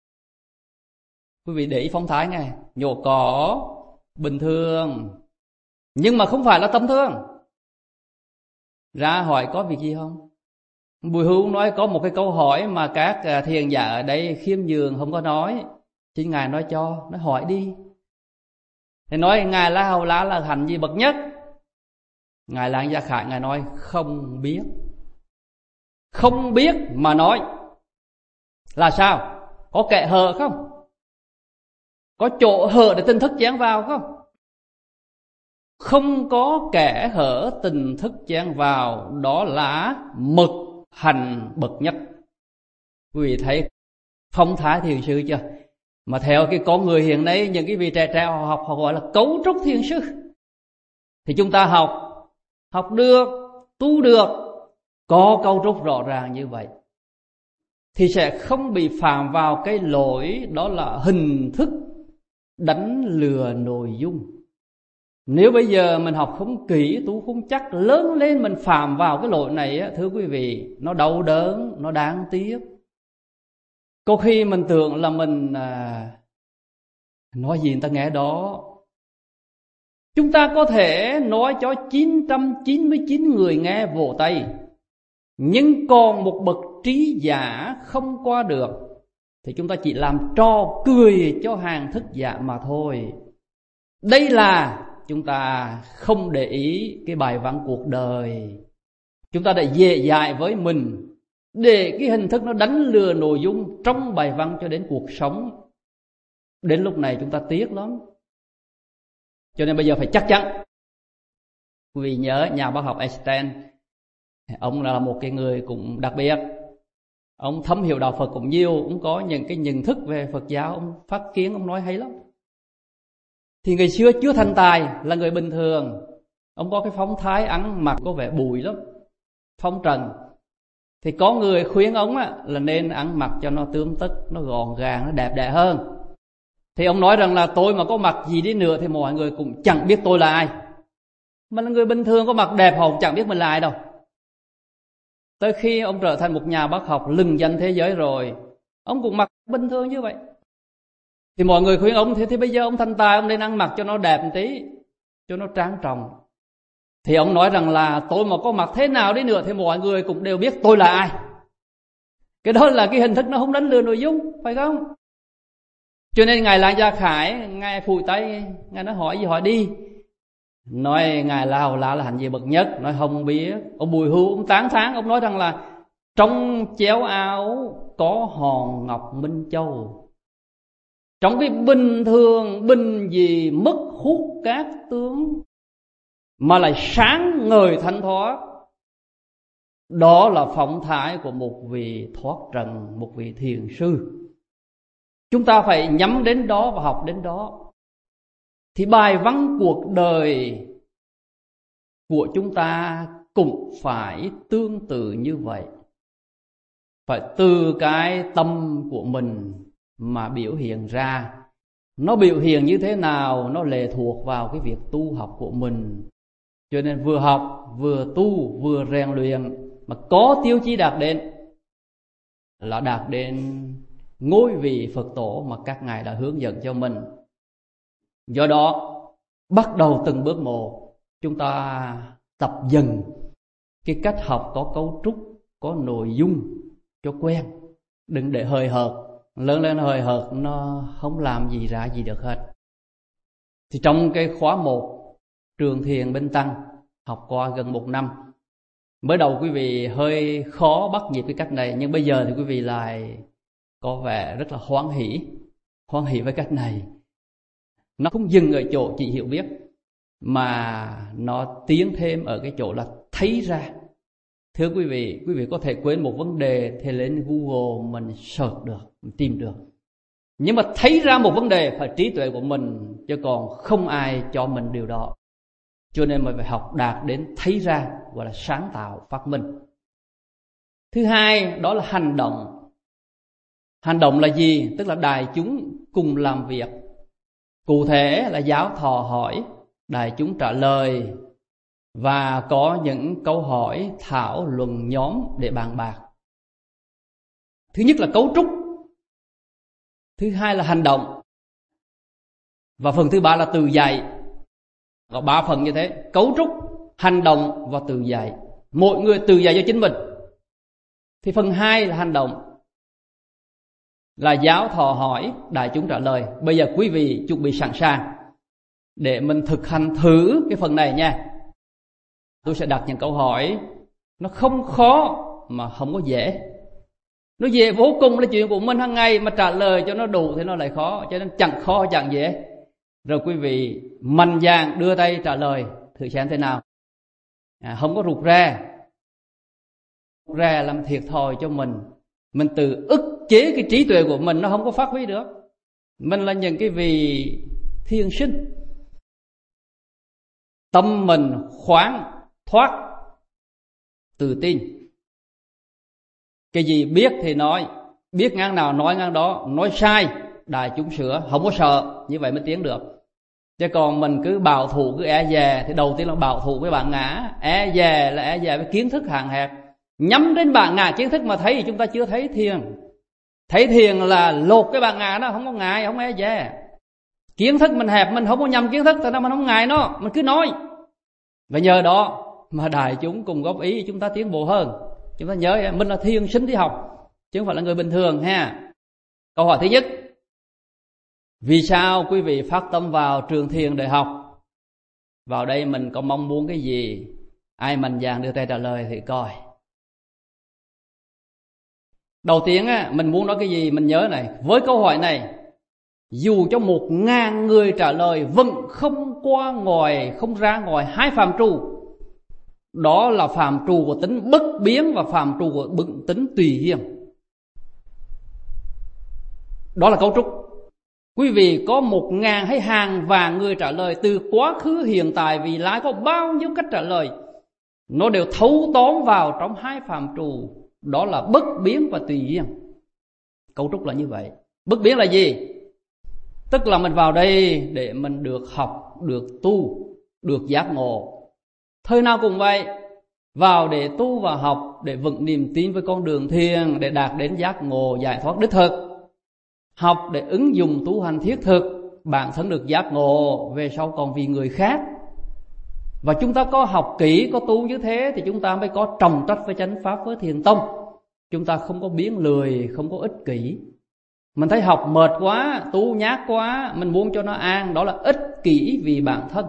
Quý vị để ý phong thái Ngài, nhổ cỏ bình thường nhưng mà không phải là tâm thương. Ra hỏi có việc gì không? Bùi Hữu nói có một cái câu hỏi mà các thiền giả ở đây khiêm nhường không có nói, xin Ngài nói cho, nói hỏi đi. Thì nói Ngài La Hầu La là hành gì bậc nhất? Ngài Lang Gia Khải Ngài nói không biết. Không biết mà nói là sao? Có kẽ hở không? Có chỗ hở để tình thức chen vào không? Không có kẽ hở tình thức chen vào, đó là mật hành bậc nhất. Quý vị thấy phong thái thiền sư chưa? Mà theo cái con người hiện nay, những cái vị trẻ họ học, họ gọi là cấu trúc thiền sư. Thì chúng ta học được, tu được, có cấu trúc rõ ràng như vậy, thì sẽ không bị phạm vào cái lỗi đó là hình thức đánh lừa nội dung. Nếu bây giờ mình học không kỹ, tu không chắc, lớn lên mình phạm vào cái lỗi này, thưa quý vị, nó đau đớn, nó đáng tiếc. Có khi mình tưởng là mình nói gì người ta nghe đó. Chúng ta có thể nói cho 999 người nghe vỗ tay, nhưng còn một bậc trí giả không qua được, thì chúng ta chỉ làm trò cười cho hàng thức giả mà thôi. Đây là chúng ta không để ý cái bài văn cuộc đời. Chúng ta đã dễ dãi với mình, để cái hình thức nó đánh lừa nội dung trong bài văn cho đến cuộc sống. Đến lúc này chúng ta tiếc lắm. Cho nên bây giờ phải chắc chắn. Quý vị nhớ nhà bác học Einstein, ông là một cái người cũng đặc biệt. Ông thấm hiểu đạo Phật cũng nhiều, ông có những cái nhận thức về Phật giáo, ông phát kiến, ông nói hay lắm. Thì ngày xưa chưa thành tài, là người bình thường, ông có cái phong thái ăn mặc có vẻ bụi lắm, phong trần. Thì có người khuyên ông là nên ăn mặc cho nó tươm tất, nó gọn gàng, nó đẹp đẽ hơn. Thì ông nói rằng là tôi mà có mặc gì đi nữa thì mọi người cũng chẳng biết tôi là ai. Mà là người bình thường có mặc đẹp họ cũng chẳng biết mình là ai đâu. Tới khi ông trở thành một nhà bác học lừng danh thế giới rồi, ông cũng mặc bình thường như vậy. Thì mọi người khuyên ông thì bây giờ ông thành tài, ông nên ăn mặc cho nó đẹp một tí, cho nó trang trọng. Thì ông nói rằng là tôi mà có mặc thế nào đi nữa thì mọi người cũng đều biết tôi là ai. Cái đó là cái hình thức nó không đánh lừa nội dung, phải không? Cho nên Ngài Làng Gia Khải, Ngài phủi tay, Ngài nói hỏi gì hỏi đi. Nói Ngài Lao là hành gì bậc nhất, nói không biết. Ông Bùi Hưu, ông tán thán, ông nói rằng là trong chéo áo có hòn ngọc Minh Châu. Trong cái bình thường, bình gì mất hút các tướng, mà lại sáng ngời thanh thoát. Đó là phong thái của một vị thoát trần, một vị thiền sư. Chúng ta phải nhắm đến đó và học đến đó. Thì bài văn cuộc đời của chúng ta cũng phải tương tự như vậy. Phải từ cái tâm của mình mà biểu hiện ra. Nó biểu hiện như thế nào, nó lệ thuộc vào cái việc tu học của mình. Cho nên vừa học, vừa tu, vừa rèn luyện, mà có tiêu chí đạt đến là đạt đến ngôi vị Phật tổ mà các ngài đã hướng dẫn cho mình. Do đó, bắt đầu từng bước một, chúng ta tập dần cái cách học có cấu trúc, có nội dung cho quen. Đừng để hời hợt, lớn lên hời hợt nó không làm gì ra gì được hết. Thì trong cái khóa 1 trường thiền Bên Tăng, học qua gần 1 năm, mới đầu quý vị hơi khó bắt nhịp cái cách này, nhưng bây giờ thì quý vị lại có vẻ rất là hoan hỷ với cách này. Nó không dừng ở chỗ chỉ hiểu biết, mà nó tiến thêm ở cái chỗ là thấy ra. Thưa quý vị có thể quên một vấn đề thì lên Google mình search được, mình tìm được. Nhưng mà thấy ra một vấn đề phải trí tuệ của mình, chứ còn không ai cho mình điều đó. Cho nên mình phải học đạt đến thấy ra, gọi là sáng tạo, phát minh. Thứ hai, đó là hành động. Hành động là gì? Tức là đại chúng cùng làm việc. Cụ thể là giáo thọ hỏi, đại chúng trả lời, và có những câu hỏi thảo luận nhóm để bàn bạc. Thứ nhất là cấu trúc, thứ hai là hành động, và phần thứ ba là từ dạy. Có 3 phần như thế: cấu trúc, hành động và từ dạy. Mỗi người từ dạy cho chính mình. Thì phần 2 là hành động, là giáo thọ hỏi, đại chúng trả lời. Bây giờ quý vị chuẩn bị sẵn sàng để mình thực hành thử cái phần này nha. Tôi sẽ đặt những câu hỏi, nó không khó mà không có dễ. Nó dễ vô cùng là chuyện của mình hàng ngày, mà trả lời cho nó đủ thì nó lại khó. Cho nên chẳng khó chẳng dễ. Rồi quý vị mạnh dạn đưa tay trả lời, thử xem thế nào. Không có rụt rè làm thiệt thòi cho mình. Mình tự ức chế cái trí tuệ của mình, nó không có phát huy được. Mình là những cái vị thiền sinh. Tâm mình khoáng thoát, tự tin. Cái gì biết thì nói, biết ngang nào nói ngang đó, nói sai đại chúng sửa, không có sợ, như vậy mới tiến được. Chứ còn mình cứ bảo thủ, cứ e dè thì đầu tiên là bảo thủ với bản ngã. E dè là e dè với kiến thức hạn hẹp, nhắm đến bản ngã kiến thức mà thấy thì chúng ta chưa thấy thiền. Thấy thiền là lột cái bản ngã đó, không có ngại, không e dè. Kiến thức mình hẹp, mình không có nhầm kiến thức, thành ra mình không ngại nó, mình cứ nói. Và nhờ đó mà đại chúng cùng góp ý chúng ta tiến bộ hơn. Chúng ta nhớ mình là thiền sinh đi học, chứ không phải là người bình thường ha. Câu hỏi thứ nhất: vì sao quý vị phát tâm vào trường thiền để học? Vào đây mình có mong muốn cái gì? Ai mạnh dạn đưa tay trả lời thì coi. Đầu tiên mình muốn nói cái gì mình nhớ này. Với câu hỏi này, dù cho 1000 người trả lời vẫn không qua ngoài, không ra ngoài hai phạm trù. Đó là phạm trù của tính bất biến và phạm trù của tính tùy duyên. Đó là cấu trúc. Quý vị có 1000 hay hàng vạn người trả lời từ quá khứ, hiện tại, vị lai, có bao nhiêu cách trả lời, nó đều thấu tóm vào trong hai phạm trù. Đó là bất biến và tùy duyên. Cấu trúc là như vậy. Bất biến là gì? Tức là mình vào đây để mình được học, được tu, được giác ngộ. Thời nào cũng vậy. Vào để tu và học, để vững niềm tin với con đường thiền, để đạt đến giác ngộ, giải thoát đích thực. Học để ứng dụng tu hành thiết thực, bản thân được giác ngộ, về sau còn vì người khác. Và chúng ta có học kỹ, có tu như thế thì chúng ta mới có trọng trách với chánh pháp, với thiền tông. Chúng ta không có biến lười, không có ích kỷ. Mình thấy học mệt quá, tu nhát quá, mình muốn cho nó an, đó là ích kỷ vì bản thân.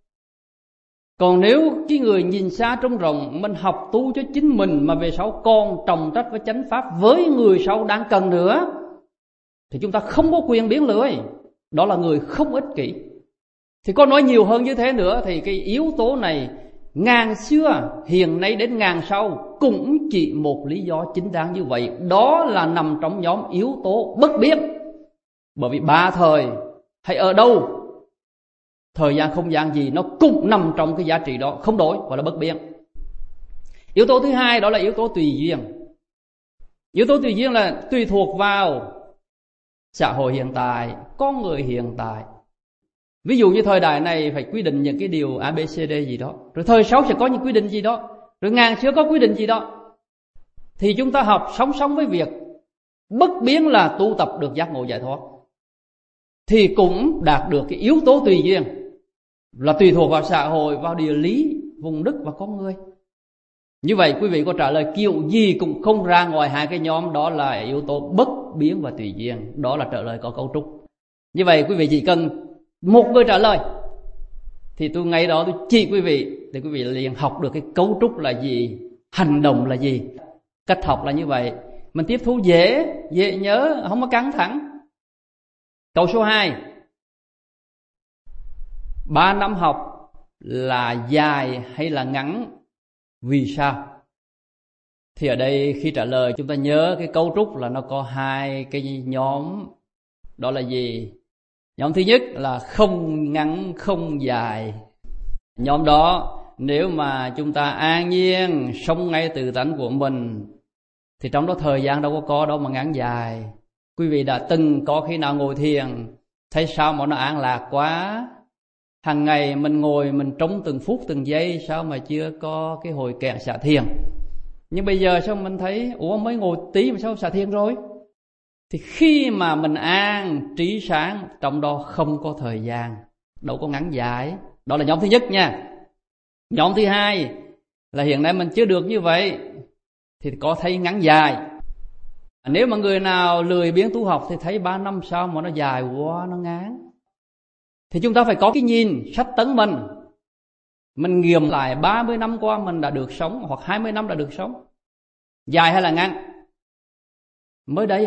Còn nếu cái người nhìn xa trông rộng, mình học tu cho chính mình mà về sau còn trọng trách với chánh pháp với người sau đang cần nữa, thì chúng ta không có quyền biến lười. Đó là người không ích kỷ. Thì có nói nhiều hơn như thế nữa thì cái yếu tố này ngàn xưa, hiện nay đến ngàn sau cũng chỉ một lý do chính đáng như vậy. Đó là nằm trong nhóm yếu tố bất biến. Bởi vì ba thời hay ở đâu, thời gian không gian gì, nó cũng nằm trong cái giá trị đó, không đổi, gọi là bất biến. Yếu tố thứ hai đó là yếu tố tùy duyên. Yếu tố tùy duyên là tùy thuộc vào xã hội hiện tại, con người hiện tại. Ví dụ như thời đại này phải quy định những cái điều ABCD gì đó, rồi thời sau sẽ có những quy định gì đó, rồi ngàn xưa có quy định gì đó. Thì chúng ta học song song với việc bất biến là tu tập được giác ngộ giải thoát, thì cũng đạt được cái yếu tố tùy duyên, là tùy thuộc vào xã hội, vào địa lý, vùng đất và con người. Như vậy quý vị có trả lời kiểu gì cũng không ra ngoài hai cái nhóm đó là yếu tố bất biến và tùy duyên. Đó là trả lời có cấu trúc. Như vậy quý vị chỉ cần một người trả lời thì tôi ngay đó tôi chỉ quý vị, để quý vị liền học được cái cấu trúc là gì, hành động là gì. Cách học là như vậy. Mình tiếp thu dễ nhớ, không có căng thẳng. Câu số 2: 3 năm học là dài hay là ngắn? Vì sao? Thì ở đây khi trả lời chúng ta nhớ cái cấu trúc là nó có hai cái nhóm. Đó là gì? Nhóm thứ nhất là không ngắn không dài. Nhóm đó nếu mà chúng ta an nhiên sống ngay từ tánh của mình thì trong đó thời gian đâu có đâu mà ngắn dài. Quý vị đã từng có khi nào ngồi thiền thấy sao mà nó an lạc quá, hàng ngày mình ngồi mình trống từng phút từng giây, sao mà chưa có cái hồi kẹt xả thiền. Nhưng bây giờ sao mình thấy mới ngồi tí mà sao xả thiền rồi. Thì khi mà mình an trí sáng, trong đó không có thời gian, đâu có ngắn dài. Đó là nhóm thứ nhất nha. Nhóm thứ hai là hiện nay mình chưa được như vậy thì có thấy ngắn dài. Nếu mà người nào lười biếng tu học thì thấy 3 năm sao mà nó dài quá, nó ngắn. Thì chúng ta phải có cái nhìn sách tấn mình nghiệm lại 30 năm qua mình đã được sống, hoặc 20 năm đã được sống, dài hay là ngắn. Mới đấy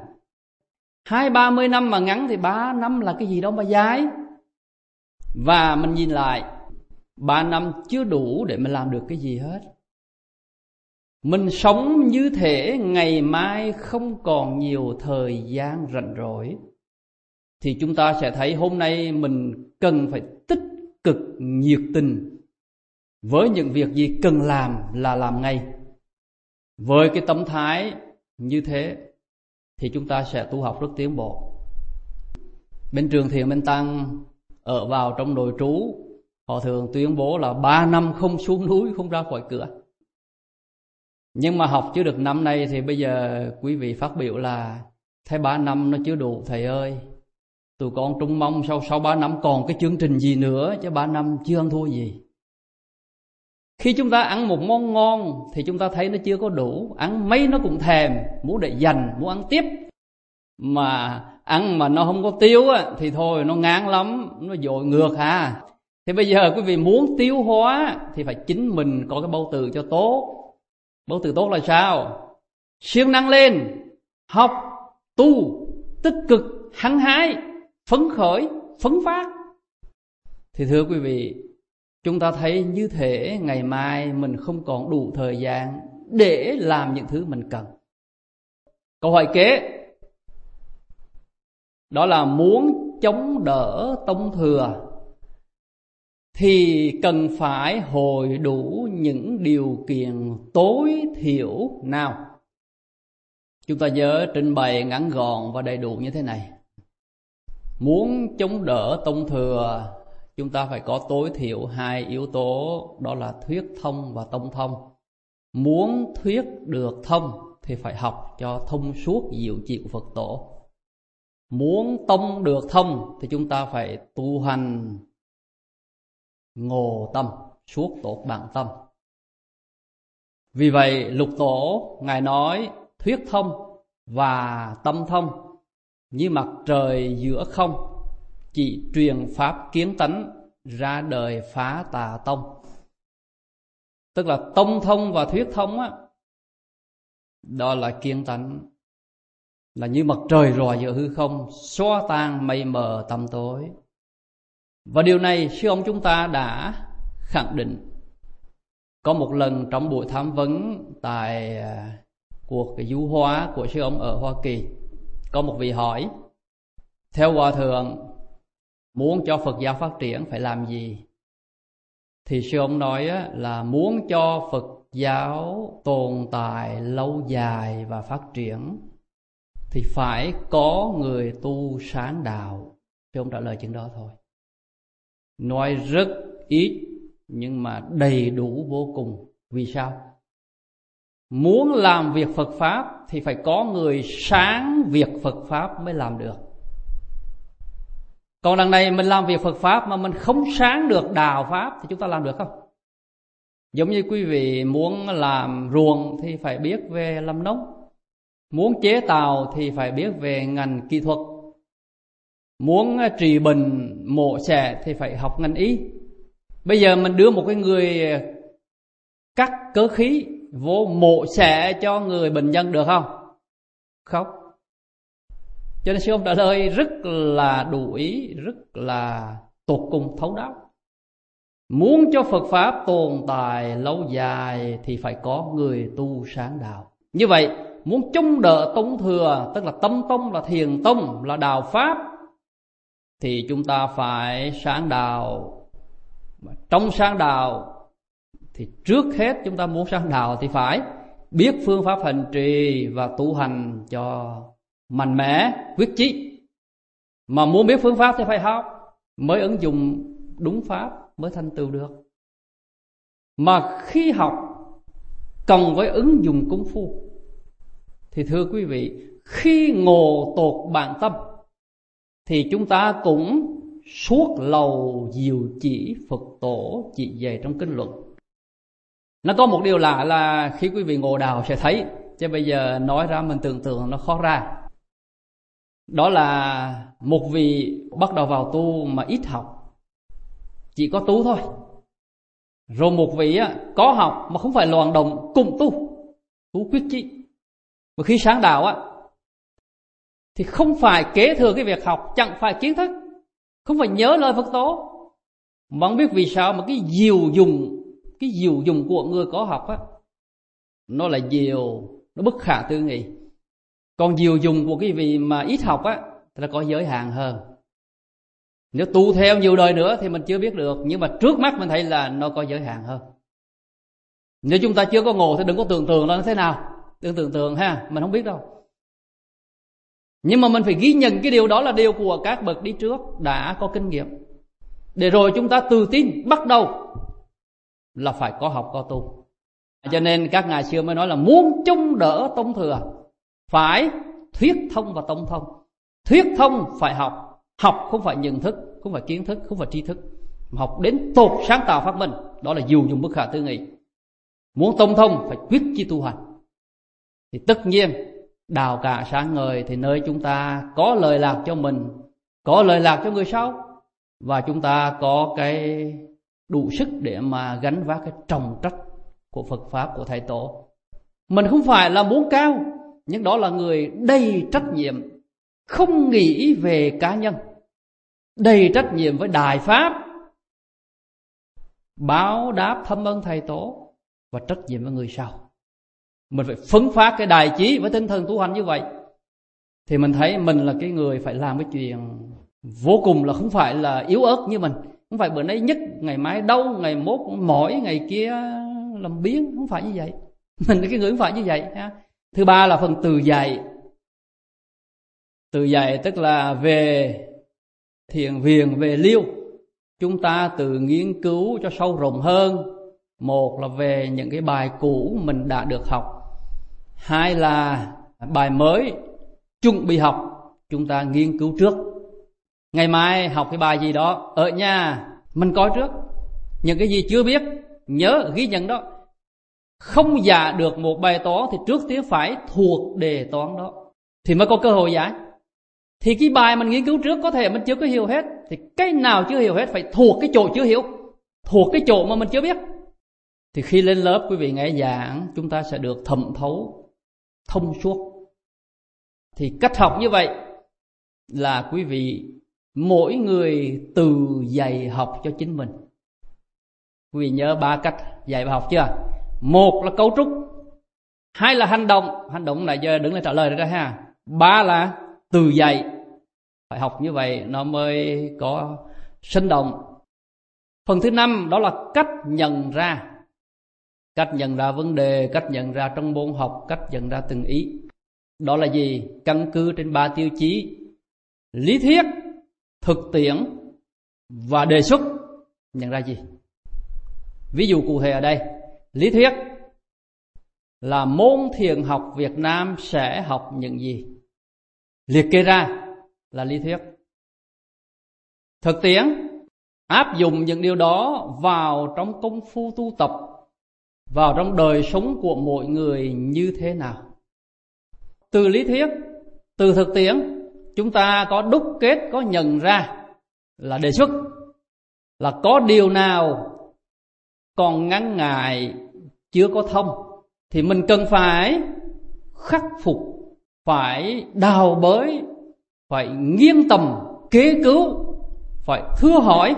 20-30 năm mà ngắn thì 3 năm là cái gì đâu mà dài. Và mình nhìn lại 3 năm chưa đủ để mình làm được cái gì hết. Mình sống như thể ngày mai không còn nhiều thời gian rảnh rỗi thì chúng ta sẽ thấy hôm nay mình cần phải tích cực nhiệt tình với những việc gì cần làm là làm ngay. Với cái tâm thái như thế thì chúng ta sẽ tu học rất tiến bộ. Bên trường Thiền Minh Tăng ở vào trong nội trú, họ thường tuyên bố là 3 năm không xuống núi, không ra khỏi cửa. Nhưng mà học chưa được năm nay thì bây giờ quý vị phát biểu là thấy 3 năm nó chưa đủ thầy ơi. Tụi con trông mong sau 3 năm còn cái chương trình gì nữa, chứ 3 năm chưa ăn thua gì. Khi chúng ta ăn một món ngon thì chúng ta thấy nó chưa có đủ, ăn mấy nó cũng thèm, muốn để dành, muốn ăn tiếp. Mà ăn mà nó không có tiêu á, thì thôi nó ngán lắm, nó dội ngược ha. Thì bây giờ quý vị muốn tiêu hóa thì phải chính mình có cái bầu từ cho tốt. Bầu từ tốt là sao? Siêng năng lên, học, tu, tích cực, hăng hái, phấn khởi, phấn phát. Thì thưa quý vị, chúng ta thấy như thế ngày mai mình không còn đủ thời gian để làm những thứ mình cần. Câu hỏi kế đó là muốn chống đỡ tông thừa thì cần phải hội đủ những điều kiện tối thiểu nào? Chúng ta nhớ trình bày ngắn gọn và đầy đủ như thế này. Muốn chống đỡ tông thừa, chúng ta phải có tối thiểu 2 yếu tố, đó là thuyết thông và tông thông. Muốn thuyết được thông thì phải học cho thông suốt diệu trị của Phật tổ. Muốn tông được thông thì chúng ta phải tu hành ngộ tâm, suốt tốt bản tâm. Vì vậy Lục Tổ Ngài nói thuyết thông và tâm thông như mặt trời giữa không, chỉ truyền pháp kiến tánh, ra đời phá tà tông. Tức là tông thông và thuyết thông á, đó là kiến tánh, là như mặt trời rọi giữa hư không, xóa tan mây mờ tăm tối. Và điều này sư ông chúng ta đã khẳng định. Có một lần trong buổi tham vấn tại cuộc cái du hóa của sư ông ở Hoa Kỳ, có một vị hỏi: theo Hòa Thượng, muốn cho Phật giáo phát triển phải làm gì? Thì sư ông nói là muốn cho Phật giáo tồn tại lâu dài và phát triển thì phải có người tu sáng đạo. Sư ông trả lời chuyện đó thôi. Nói rất ít nhưng mà đầy đủ vô cùng. Vì sao? Muốn làm việc Phật Pháp thì phải có người sáng việc Phật Pháp mới làm được. Còn đằng này mình làm việc Phật Pháp mà mình không sáng được đạo Pháp thì chúng ta làm được không? Giống như quý vị muốn làm ruộng thì phải biết về làm nông, muốn chế tàu thì phải biết về ngành kỹ thuật, muốn trị bệnh mổ xẻ thì phải học ngành y. Bây giờ mình đưa một cái người cắt cớ khí vô mổ xẻ cho người bệnh nhân được không? Không. Cho nên sư ông trả lời rất là đủ ý, rất là tột cùng thấu đáo. Muốn cho Phật Pháp tồn tại lâu dài thì phải có người tu sáng đạo. Như vậy, muốn chống đỡ tông thừa, tức là tâm tông, là thiền tông, là đạo Pháp, thì chúng ta phải sáng đạo. Trong sáng đạo thì trước hết chúng ta muốn sáng đạo thì phải biết phương pháp hành trì và tu hành cho mạnh mẽ, quyết chí. Mà muốn biết phương pháp thì phải học, mới ứng dụng đúng pháp mới thành tựu được. Mà khi học cộng với ứng dụng công phu thì thưa quý vị, khi ngộ tột bản tâm thì chúng ta cũng suốt lầu diệu chỉ Phật tổ chỉ dạy trong kinh luận. Nó có một điều lạ là khi quý vị ngộ đạo sẽ thấy, chứ bây giờ nói ra mình tưởng tượng nó khó ra. Đó là một vị bắt đầu vào tu mà ít học, chỉ có tu thôi. Rồi một vị có học mà không phải loạn động cùng tu quyết chí. Và khi sáng đạo thì không phải kế thừa cái việc học, chẳng phải kiến thức, không phải nhớ lời Phật tổ, mà không biết vì sao mà cái diệu dụng của người có học nó là diệu, nó bất khả tư nghị. Còn diệu dụng của cái vị mà ít học thì nó có giới hạn hơn. Nếu tu theo nhiều đời nữa thì mình chưa biết được, nhưng mà trước mắt mình thấy là nó có giới hạn hơn. Nếu chúng ta chưa có ngộ thì đừng có tưởng tượng nó thế nào. Đừng tưởng tượng ha, mình không biết đâu. Nhưng mà mình phải ghi nhận cái điều đó là điều của các bậc đi trước đã có kinh nghiệm, để rồi chúng ta tự tin bắt đầu là phải có học có tu. Cho nên các ngài xưa mới nói là muốn chung đỡ tông thừa phải thuyết thông và tông thông. Thuyết thông phải học, học không phải nhận thức, không phải kiến thức, không phải tri thức, mà học đến tột sáng tạo phát minh, đó là dù dùng bất khả tư nghị. Muốn tông thông phải quyết chi tu hành. Thì tất nhiên đào cả sáng ngời thì nơi chúng ta có lợi lạc cho mình, có lợi lạc cho người sau, và chúng ta có cái đủ sức để mà gánh vác cái trọng trách của Phật Pháp, của Thầy Tổ. Mình không phải là muốn cao, nhưng đó là người đầy trách nhiệm, không nghĩ về cá nhân, đầy trách nhiệm với Đại Pháp, báo đáp thâm ơn Thầy Tổ và trách nhiệm với người sau. Mình phải phấn phát cái đại chí với tinh thần tu hành như vậy, thì mình thấy mình là cái người phải làm cái chuyện vô cùng là không phải là yếu ớt như mình. Không phải bữa nay nhất, ngày mai đau, ngày mốt mỏi, ngày kia làm biếng, không phải như vậy. Mình là cái người không phải như vậy ha. Thứ ba là phần từ dạy. Từ dạy tức là về thiền viện, về liêu, chúng ta tự nghiên cứu cho sâu rộng hơn. Một là về những cái bài cũ mình đã được học, hai là bài mới chuẩn bị học, chúng ta nghiên cứu trước. Ngày mai học cái bài gì đó ở nhà mình coi trước, những cái gì chưa biết nhớ ghi nhận đó. Không giải được một bài toán thì trước tiên phải thuộc đề toán đó thì mới có cơ hội giải. Thì cái bài mình nghiên cứu trước có thể mình chưa có hiểu hết, thì cái nào chưa hiểu hết phải thuộc cái chỗ chưa hiểu, thuộc cái chỗ mà mình chưa biết. Thì khi lên lớp quý vị nghe giảng, chúng ta sẽ được thẩm thấu thông suốt. Thì cách học như vậy là quý vị mỗi người từ dạy học cho chính mình. Quý vị nhớ 3 cách dạy và học chưa? Một là cấu trúc, hai là hành động nãy giờ đứng lên trả lời rồi đó ha. 3 là từ dạy. Phải học như vậy nó mới có sinh động. Phần thứ 5 đó là cách nhận ra. Cách nhận ra vấn đề, cách nhận ra trong môn học, cách nhận ra từng ý. Đó là gì? Căn cứ trên 3 tiêu chí: lý thuyết, thực tiễn và đề xuất. Nhận ra gì? Ví dụ cụ thể ở đây, lý thuyết là môn thiền học Việt Nam sẽ học những gì? Liệt kê ra là lý thuyết. Thực tiễn, áp dụng những điều đó vào trong công phu tu tập, vào trong đời sống của mỗi người như thế nào. Từ lý thuyết, từ thực tiễn, chúng ta có đúc kết, có nhận ra là đề xuất, là có điều nào còn ngăn ngại, chưa có thông, thì mình cần phải khắc phục, phải đào bới, phải nghiêng tầm, kế cứu, phải thưa hỏi,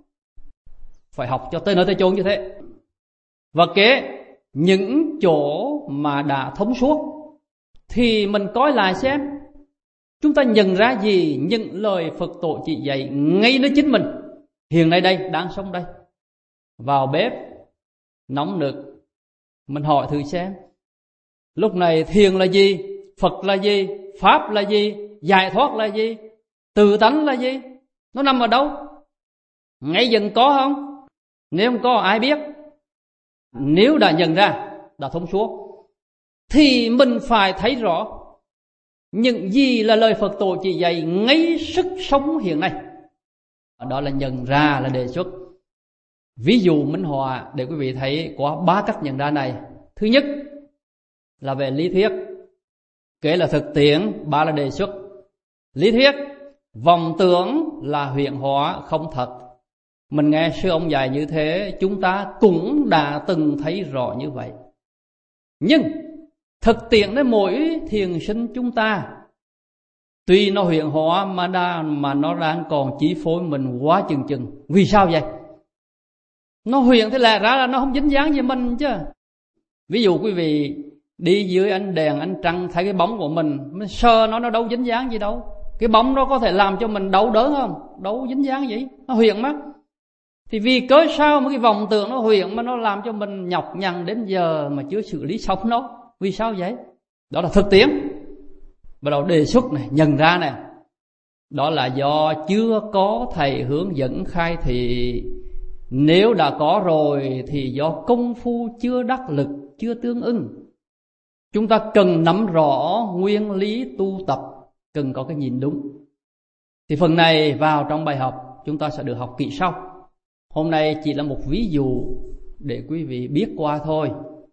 phải học cho tới nơi tới chốn như thế. Và kế những chỗ mà đã thông suốt thì mình coi lại xem chúng ta nhận ra gì những lời Phật Tổ chỉ dạy ngay nơi chính mình. Hiện nay đây, đang sống đây, vào bếp nóng nực, mình hỏi thử xem lúc này thiền là gì, Phật là gì, Pháp là gì, giải thoát là gì, tự tánh là gì, nó nằm ở đâu? Ngay dần có không? Nếu không có ai biết. Nếu đã nhận ra, đã thông suốt, thì mình phải thấy rõ những gì là lời Phật Tổ chỉ dạy ngay sức sống hiện nay. Đó là nhận ra, là đề xuất. Ví dụ minh họa để quý vị thấy có 3 cách nhận ra này. Thứ nhất là về lý thuyết, kế là thực tiễn, 3 là đề xuất. Lý thuyết, vọng tưởng là huyễn hóa không thật. Mình nghe sư ông dạy như thế, chúng ta cũng đã từng thấy rõ như vậy. Nhưng thực tiễn đến mỗi thiền sinh chúng ta, tuy nó huyễn hóa mà nó đang còn chi phối mình quá chừng chừng. Vì sao vậy? Nó huyễn thì lẽ ra là nó không dính dáng gì mình chứ. Ví dụ quý vị đi dưới ánh đèn, ánh trăng thấy cái bóng của mình sờ nó đâu dính dáng gì đâu. Cái bóng đó có thể làm cho mình đau đớn không? Đâu dính dáng gì, nó huyễn mà. Thì vì cớ sao mà cái vọng tưởng nó huyễn mà nó làm cho mình nhọc nhằn đến giờ mà chưa xử lý xong nó? Vì sao vậy? Đó là thực tiễn. Bắt đầu đề xuất này, nhận ra này, đó là do chưa có thầy hướng dẫn khai thị. Nếu đã có rồi thì do công phu chưa đắc lực, chưa tương ưng. Chúng ta cần nắm rõ nguyên lý tu tập, cần có cái nhìn đúng. Thì phần này vào trong bài học chúng ta sẽ được học kỹ sau. Hôm nay chỉ là một ví dụ để quý vị biết qua thôi.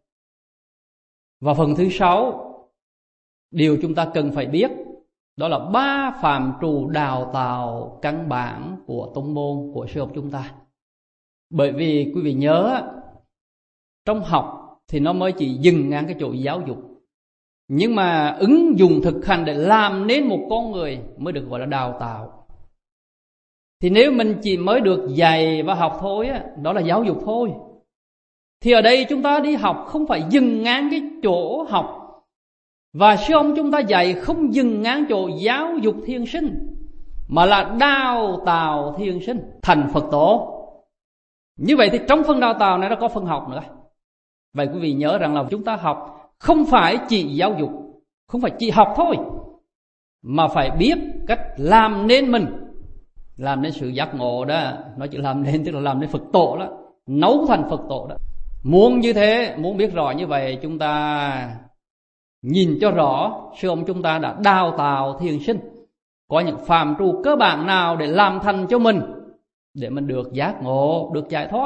Và phần thứ 6, điều chúng ta cần phải biết, đó là 3 phạm trù đào tạo căn bản của tông môn của sư học chúng ta. Bởi vì quý vị nhớ, trong học thì nó mới chỉ dừng ngang cái chỗ giáo dục. Nhưng mà ứng dụng thực hành để làm nên một con người mới được gọi là đào tạo. Thì nếu mình chỉ mới được dạy và học thôi, đó là giáo dục thôi. Thì ở đây chúng ta đi học không phải dừng ngang cái chỗ học. Và sư ông chúng ta dạy không dừng ngang chỗ giáo dục thiền sinh, mà là đào tạo thiền sinh thành Phật tổ. Như vậy thì trong phần đào tạo này nó có phần học nữa. Vậy quý vị nhớ rằng là chúng ta học không phải chỉ giáo dục, không phải chỉ học thôi, mà phải biết cách làm nên mình, làm nên sự giác ngộ đó. Nó chỉ làm nên tức là làm nên Phật tổ đó, nấu thành Phật tổ đó. Muốn như thế, muốn biết rõ như vậy, chúng ta nhìn cho rõ sư ông chúng ta đã đào tạo thiền sinh có những phạm trù cơ bản nào để làm thành cho mình, để mình được giác ngộ, được giải thoát.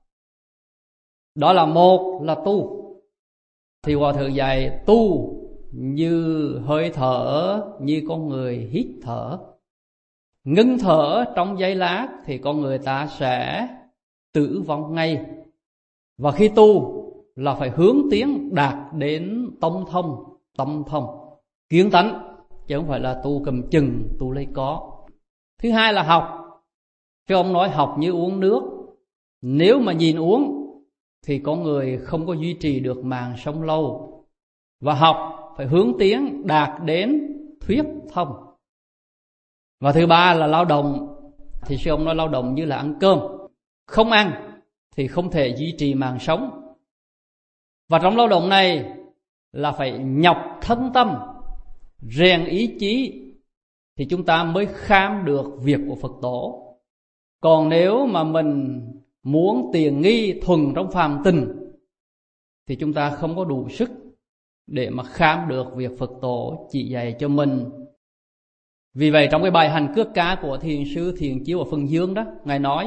Đó là một là tu. Thì Hòa Thượng dạy tu như hơi thở, như con người hít thở. Ngưng thở trong giây lát thì con người ta sẽ tử vong ngay. Và khi tu là phải hướng tiến đạt đến tâm thông, kiến tánh, chứ không phải là tu cầm chừng, tu lấy có. Thứ hai là học. Chứ ông nói học như uống nước. Nếu mà nhìn uống thì con người không có duy trì được màn sống lâu. Và học phải hướng tiến đạt đến thuyết thông. Và thứ ba là lao động. Thì sư ông nói lao động như là ăn cơm. Không ăn thì không thể duy trì màn sống. Và trong lao động này là phải nhọc thân tâm, rèn ý chí, thì chúng ta mới kham được việc của Phật tổ. Còn nếu mà mình muốn tiền nghi thuần trong phàm tình thì chúng ta không có đủ sức để mà kham được việc Phật tổ chỉ dạy cho mình. Vì vậy trong cái bài hành cước cá của thiền sư Thiền Chiếu ở Phần Dương đó, ngài nói: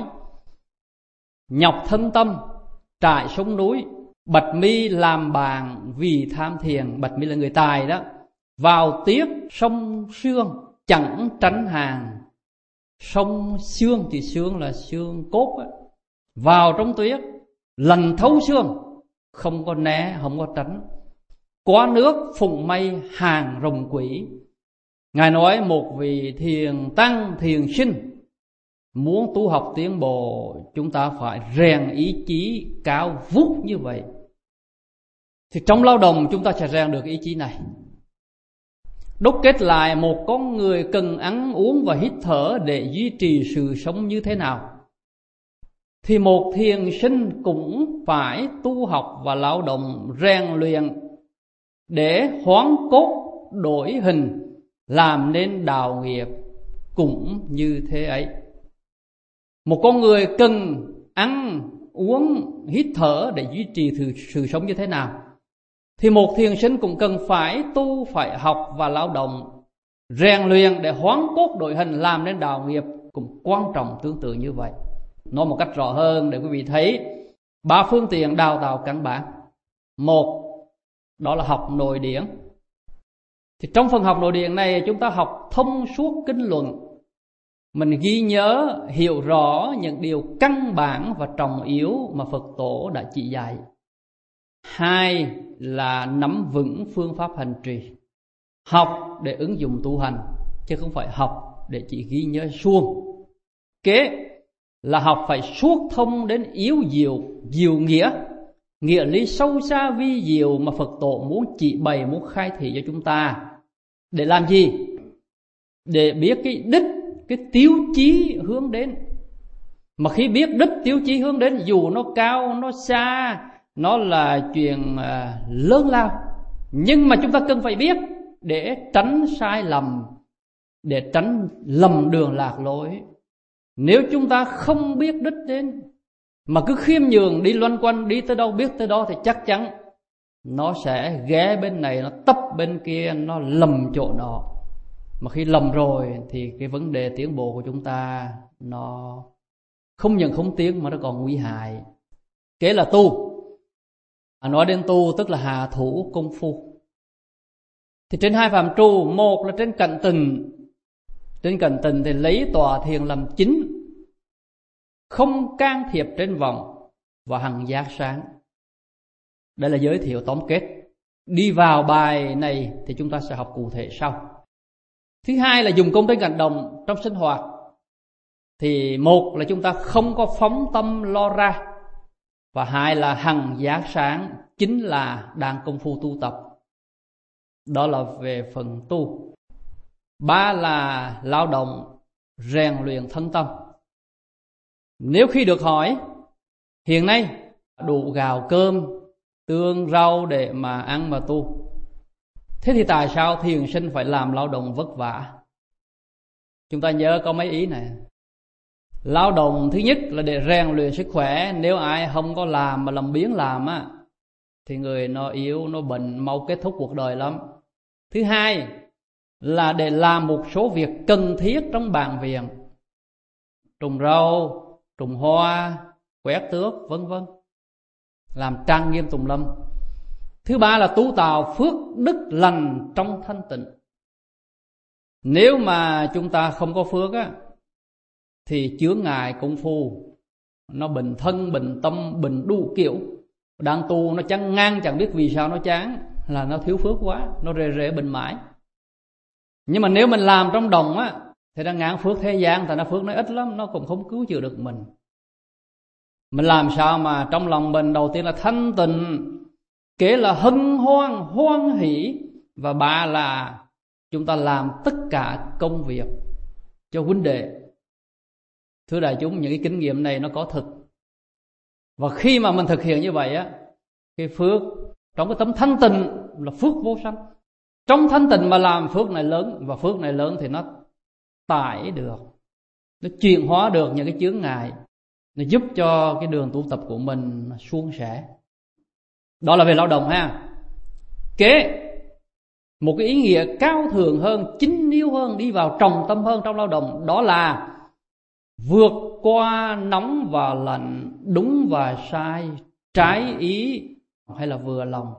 nhọc thân tâm trải sông núi, bạch mi làm bàn vì tham thiền. Bạch mi là người tài đó. Vào tiếp sông xương chẳng tránh hàng. Sông xương thì xương là xương cốt á. Vào trong tuyết lần thấu xương, không có né, không có tránh. Qua nước phụng mây hàng rồng quỷ. Ngài nói một vị thiền tăng, thiền sinh muốn tu học tiến bộ, chúng ta phải rèn ý chí cao vút như vậy. Thì trong lao động chúng ta sẽ rèn được ý chí này. Đúc kết lại, một con người cần ăn uống và hít thở để duy trì sự sống như thế nào, thì một thiền sinh cũng phải tu học và lao động rèn luyện để hoán cốt đổi hình, làm nên đạo nghiệp cũng như thế ấy. Một con người cần ăn uống hít thở để duy trì sự sống như thế nào, thì một thiền sinh cũng cần phải tu, phải học và lao động rèn luyện để hoán cốt đổi hình, làm nên đạo nghiệp cũng quan trọng tương tự như vậy. Nói một cách rõ hơn để quý vị thấy 3 phương tiện đào tạo căn bản. Một, đó là học nội điển. Thì trong phần học nội điển này chúng ta học thông suốt kinh luận, mình ghi nhớ, hiểu rõ những điều căn bản và trọng yếu mà Phật tổ đã chỉ dạy. 2 là nắm vững phương pháp hành trì. Học để ứng dụng tu hành, chứ không phải học để chỉ ghi nhớ suông. Kế là học phải suốt thông đến yếu diệu nghĩa, nghĩa lý sâu xa vi diệu mà Phật tổ muốn chỉ bày, muốn khai thị cho chúng ta. Để làm gì? để biết cái đích, cái tiêu chí hướng đến. Mà khi biết đích tiêu chí hướng đến, dù nó cao, nó xa, nó là chuyện lớn lao, nhưng mà chúng ta cần phải biết để tránh sai lầm, để tránh lầm đường lạc lối. Nếu chúng ta không biết đích đến mà cứ khiêm nhường đi loanh quanh, đi tới đâu biết tới đó, thì chắc chắn nó sẽ ghé bên này, nó tấp bên kia, nó lầm chỗ nọ. Mà khi lầm rồi thì cái vấn đề tiến bộ của chúng ta nó không những không tiến mà nó còn nguy hại. Kế là tu. Nói đến tu tức là hạ thủ công phu. Thì trên hai phạm trù, một là trên cận tình. Trên cận tình thì lấy tòa thiền làm chính, không can thiệp trên vọng và hằng giác sáng. Đây là giới thiệu tóm kết. Đi vào bài này thì chúng ta sẽ học cụ thể sau. Thứ hai là dùng công trên cận đồng trong sinh hoạt. Thì một là chúng ta không có phóng tâm lo ra, và hai là hằng giác sáng, chính là đang công phu tu tập. Đó là về phần tu. Ba là lao động rèn luyện thân tâm. Nếu khi được hỏi hiện nay đủ gạo cơm, tương rau để mà ăn mà tu, thế thì tại sao thiền sinh phải làm lao động vất vả? Chúng ta nhớ có mấy ý này. Lao động thứ nhất là để rèn luyện sức khỏe. Nếu ai không có làm mà làm biếng làm á, thì người nó yếu, nó bệnh, mau kết thúc cuộc đời lắm. Thứ hai là để làm một số việc cần thiết trong bàn viện, trồng rau, trồng hoa, quét tước, vân vân, làm trang nghiêm tùng lâm. Thứ ba là tu tạo phước đức lành trong thanh tịnh. Nếu mà chúng ta không có phước á, thì chướng ngại công phu, nó bệnh thân, bệnh tâm, bệnh đủ kiểu. Đang tu nó chán ngang, chẳng biết vì sao nó chán, là nó thiếu phước quá, nó rề bệnh mãi. Nhưng mà nếu mình làm trong đồng á, thì đang ngán phước thế gian, tại nó phước nó ít lắm, nó cũng không cứu chữa được mình. Mình làm sao mà trong lòng mình đầu tiên là thanh tịnh, kế là hân hoan, hoan hỷ, và ba là chúng ta làm tất cả công việc cho huynh đệ. Thưa đại chúng, những cái kinh nghiệm này nó có thực. Và khi mà mình thực hiện như vậy á, cái phước trong cái tấm thanh tịnh là phước vô sanh. Trong thanh tịnh mà làm phước này lớn, và phước này lớn thì nó tải được, nó chuyển hóa được những cái chướng ngại, nó giúp cho cái đường tu tập của mình suôn sẻ. Đó là về lao động ha. Kế, một cái ý nghĩa cao thượng hơn, chính yếu hơn, đi vào trọng tâm hơn trong lao động, đó là vượt qua nóng và lạnh, đúng và sai, trái ý hay là vừa lòng,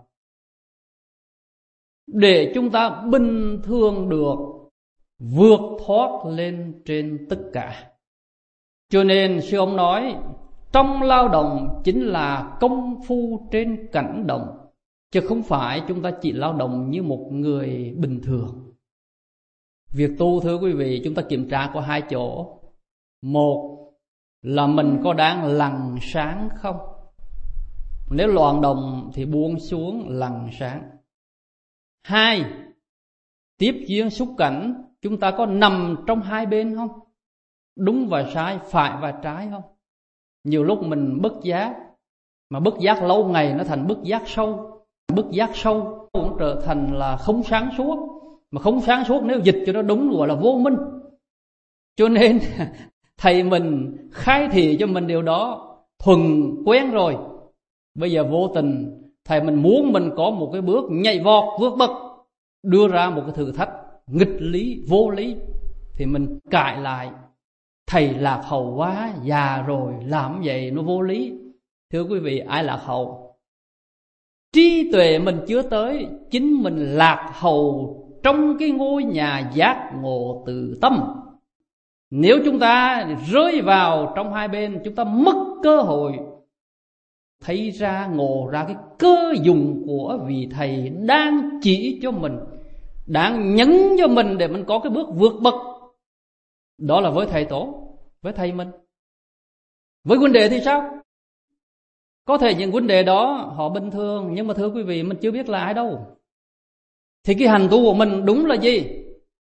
để chúng ta bình thường được, vượt thoát lên trên tất cả. Cho nên sư ông nói, trong lao động chính là công phu trên cảnh động, chứ không phải chúng ta chỉ lao động như một người bình thường. Việc tu, thưa quý vị, chúng ta kiểm tra có hai chỗ. Một là mình có đang lằn sáng không? Nếu loạn động thì buông xuống lằn sáng. Hai, tiếp duyên xúc cảnh, chúng ta có nằm trong hai bên không? Đúng và sai, phải và trái không? Nhiều lúc mình bất giác, mà bất giác lâu ngày nó thành bất giác sâu. Bất giác sâu cũng trở thành là không sáng suốt. Mà không sáng suốt nếu dịch cho nó đúng gọi là vô minh. Cho nên thầy mình khai thị cho mình điều đó thuần quen rồi. Bây giờ vô tình thầy mình muốn mình có một cái bước nhảy vọt vượt bậc, đưa ra một cái thử thách nghịch lý, vô lý, thì mình cãi lại. Thầy lạc hậu quá, già rồi, làm vậy nó vô lý. Thưa quý vị, ai lạc hậu? Trí tuệ mình chưa tới, chính mình lạc hậu trong cái ngôi nhà giác ngộ tự tâm. Nếu chúng ta rơi vào trong hai bên, chúng ta mất cơ hội thấy ra, ngộ ra cái cơ dụng của vị thầy đang chỉ cho mình, đang nhấn cho mình để mình có cái bước vượt bậc. Đó là với thầy tổ, với thầy mình. Với huynh đệ thì sao? Có thể những huynh đệ đó họ bình thường, nhưng mà thưa quý vị, mình chưa biết là ai đâu. Thì cái hành tu của mình đúng là gì?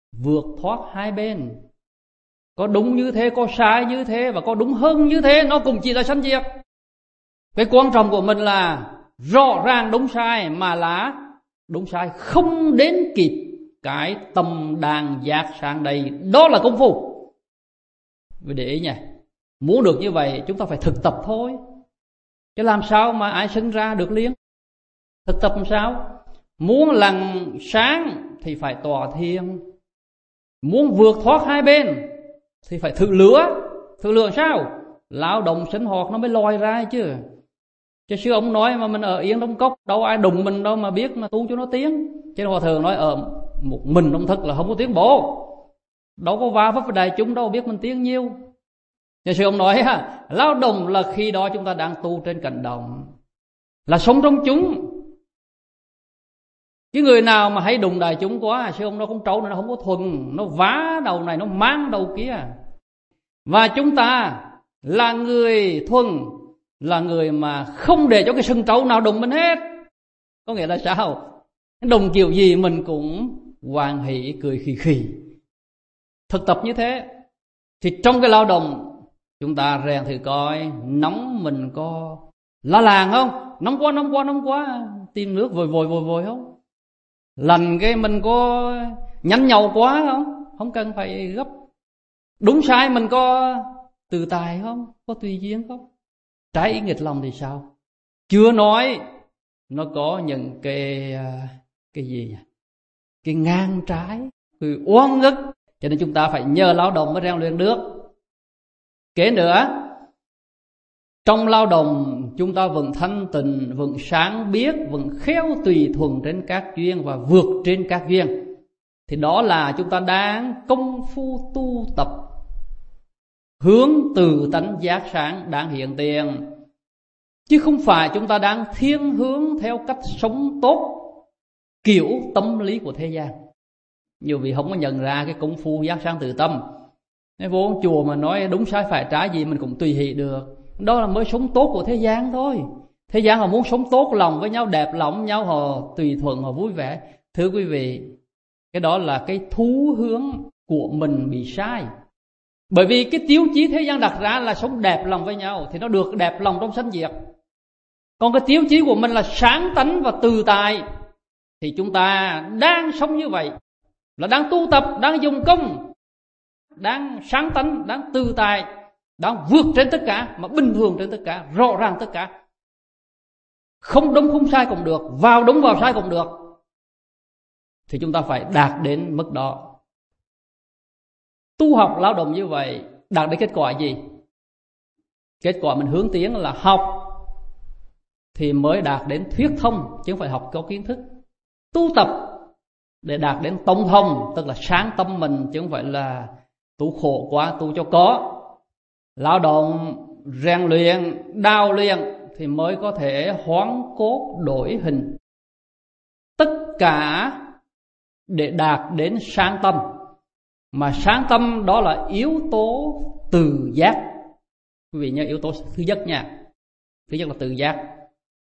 vượt thoát hai bên. Có đúng như thế, có sai như thế, và có đúng hơn như thế, nó cũng chỉ là sanh diệt. Cái quan trọng của mình là rõ ràng đúng sai, mà là đúng sai không đến kịp cái tâm đàn giác sáng đây. Đó là công phu. Vì để ý nha, muốn được như vậy chúng ta phải thực tập thôi, chứ làm sao mà ai sinh ra được liền. Thực tập làm sao? Muốn lằn sáng thì phải tọa thiền, muốn vượt thoát hai bên thì phải thử lửa. Thử lửa sao? Lao động sinh hoạt nó mới lòi ra chứ. Chứ sư ông nói mà mình ở yên trong cốc, đâu ai đụng mình đâu mà biết mà tu cho nó tiến. Chứ hòa thượng nói ở một mình trong thức là không có tiến bộ, đâu có va vấp với đại chúng đâu biết mình tiến nhiêu. Chứ sư ông nói lao động là khi đó chúng ta đang tu trên cánh đồng, là sống trong chúng. Cái người nào mà hay đụng đại chúng quá, sư ông nó không trâu, nó không có thuần, nó vá đầu này, nó mang đầu kia. Và chúng ta là người thuần, là người mà không để cho cái sừng trâu nào đụng mình hết. Có nghĩa là sao? Đụng kiểu gì mình cũng hoan hỷ cười khì khì. Thực tập như thế thì trong cái lao động chúng ta rèn thử coi, nóng mình có lá làng không? Nóng quá, tìm nước vội không? Lành cái mình có nhăn nhầu quá không? Không cần phải gấp. Đúng sai mình có từ tài không? Có tùy duyên không? Trái ý nghịch lòng thì sao? Chưa nói nó có những cái gì nhỉ? Cái ngang trái, cái oan ức. Cho nên chúng ta phải nhờ lao động mới rèn luyện được. Kế nữa, trong lao động chúng ta vẫn thanh tịnh, vẫn sáng biết, vẫn khéo tùy thuận trên các duyên và vượt trên các duyên. Thì đó là chúng ta đang công phu tu tập hướng từ tánh giác sáng đang hiện tiền. Chứ không phải chúng ta đang thiên hướng theo cách sống tốt kiểu tâm lý của thế gian. Nhiều vị không có nhận ra cái công phu giác sáng tự tâm. Nếu vô chùa mà nói đúng sai phải trái gì mình cũng tùy hỷ được, đó là mới sống tốt của thế gian thôi. Thế gian họ muốn sống tốt lòng với nhau, đẹp lòng với nhau, họ tùy thuận, họ vui vẻ. Thưa quý vị, cái đó là cái thú hướng của mình bị sai. Bởi vì cái tiêu chí thế gian đặt ra là sống đẹp lòng với nhau, thì nó được đẹp lòng trong sanh diệt. Còn cái tiêu chí của mình là sáng tánh và từ tài, thì chúng ta đang sống như vậy, là đang tu tập, đang dùng công, đang sáng tánh, đang từ tài, đang vượt trên tất cả, mà bình thường trên tất cả, rõ ràng tất cả. Không đúng không sai cũng được, vào đúng vào sai cũng được. Thì chúng ta phải đạt đến mức đó. Tu học lao động như vậy đạt đến kết quả gì? Kết quả mình hướng tiến là học thì mới đạt đến thuyết thông, chứ không phải học có kiến thức. Tu tập để đạt đến tông thông, tức là sáng tâm mình, chứ không phải là tu khổ quá, tu cho có. Lao động, rèn luyện, đào luyện thì mới có thể hoán cốt đổi hình. Tất cả để đạt đến sáng tâm. Mà sáng tâm đó là yếu tố từ giác. Quý vị nhớ yếu tố thứ nhất nha. Thứ nhất là từ giác.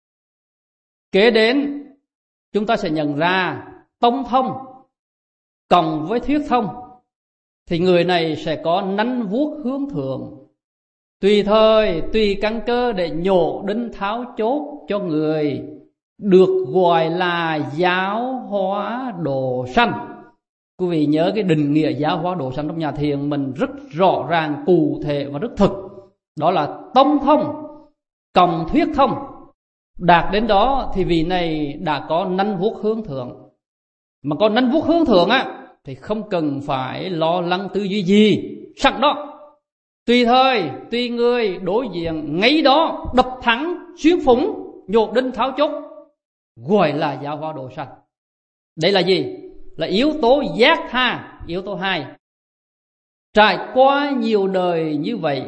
Kế đến chúng ta sẽ nhận ra tông thông cộng với thuyết thông thì người này sẽ có nắn vuốt hướng thượng, tùy thời tùy căn cơ để nhổ đinh tháo chốt cho người, được gọi là giáo hóa độ sanh. Quý vị nhớ cái định nghĩa giáo hóa độ sanh trong nhà thiền mình rất rõ ràng, cụ thể và rất thực. Đó là tông thông cộng thuyết thông. Đạt đến đó thì vị này đã có nắn vuốt hướng thượng. Mà có nắn vuốt hướng thượng á thì không cần phải lo lắng tư duy gì, sẵn đó, tùy thời tùy người đối diện ngay đó đập thẳng xuyên phủng, nhổ đinh tháo chốt, gọi là giáo hóa độ sanh. Đây là gì? Là yếu tố giác tha. Yếu tố 2. Trải qua nhiều đời như vậy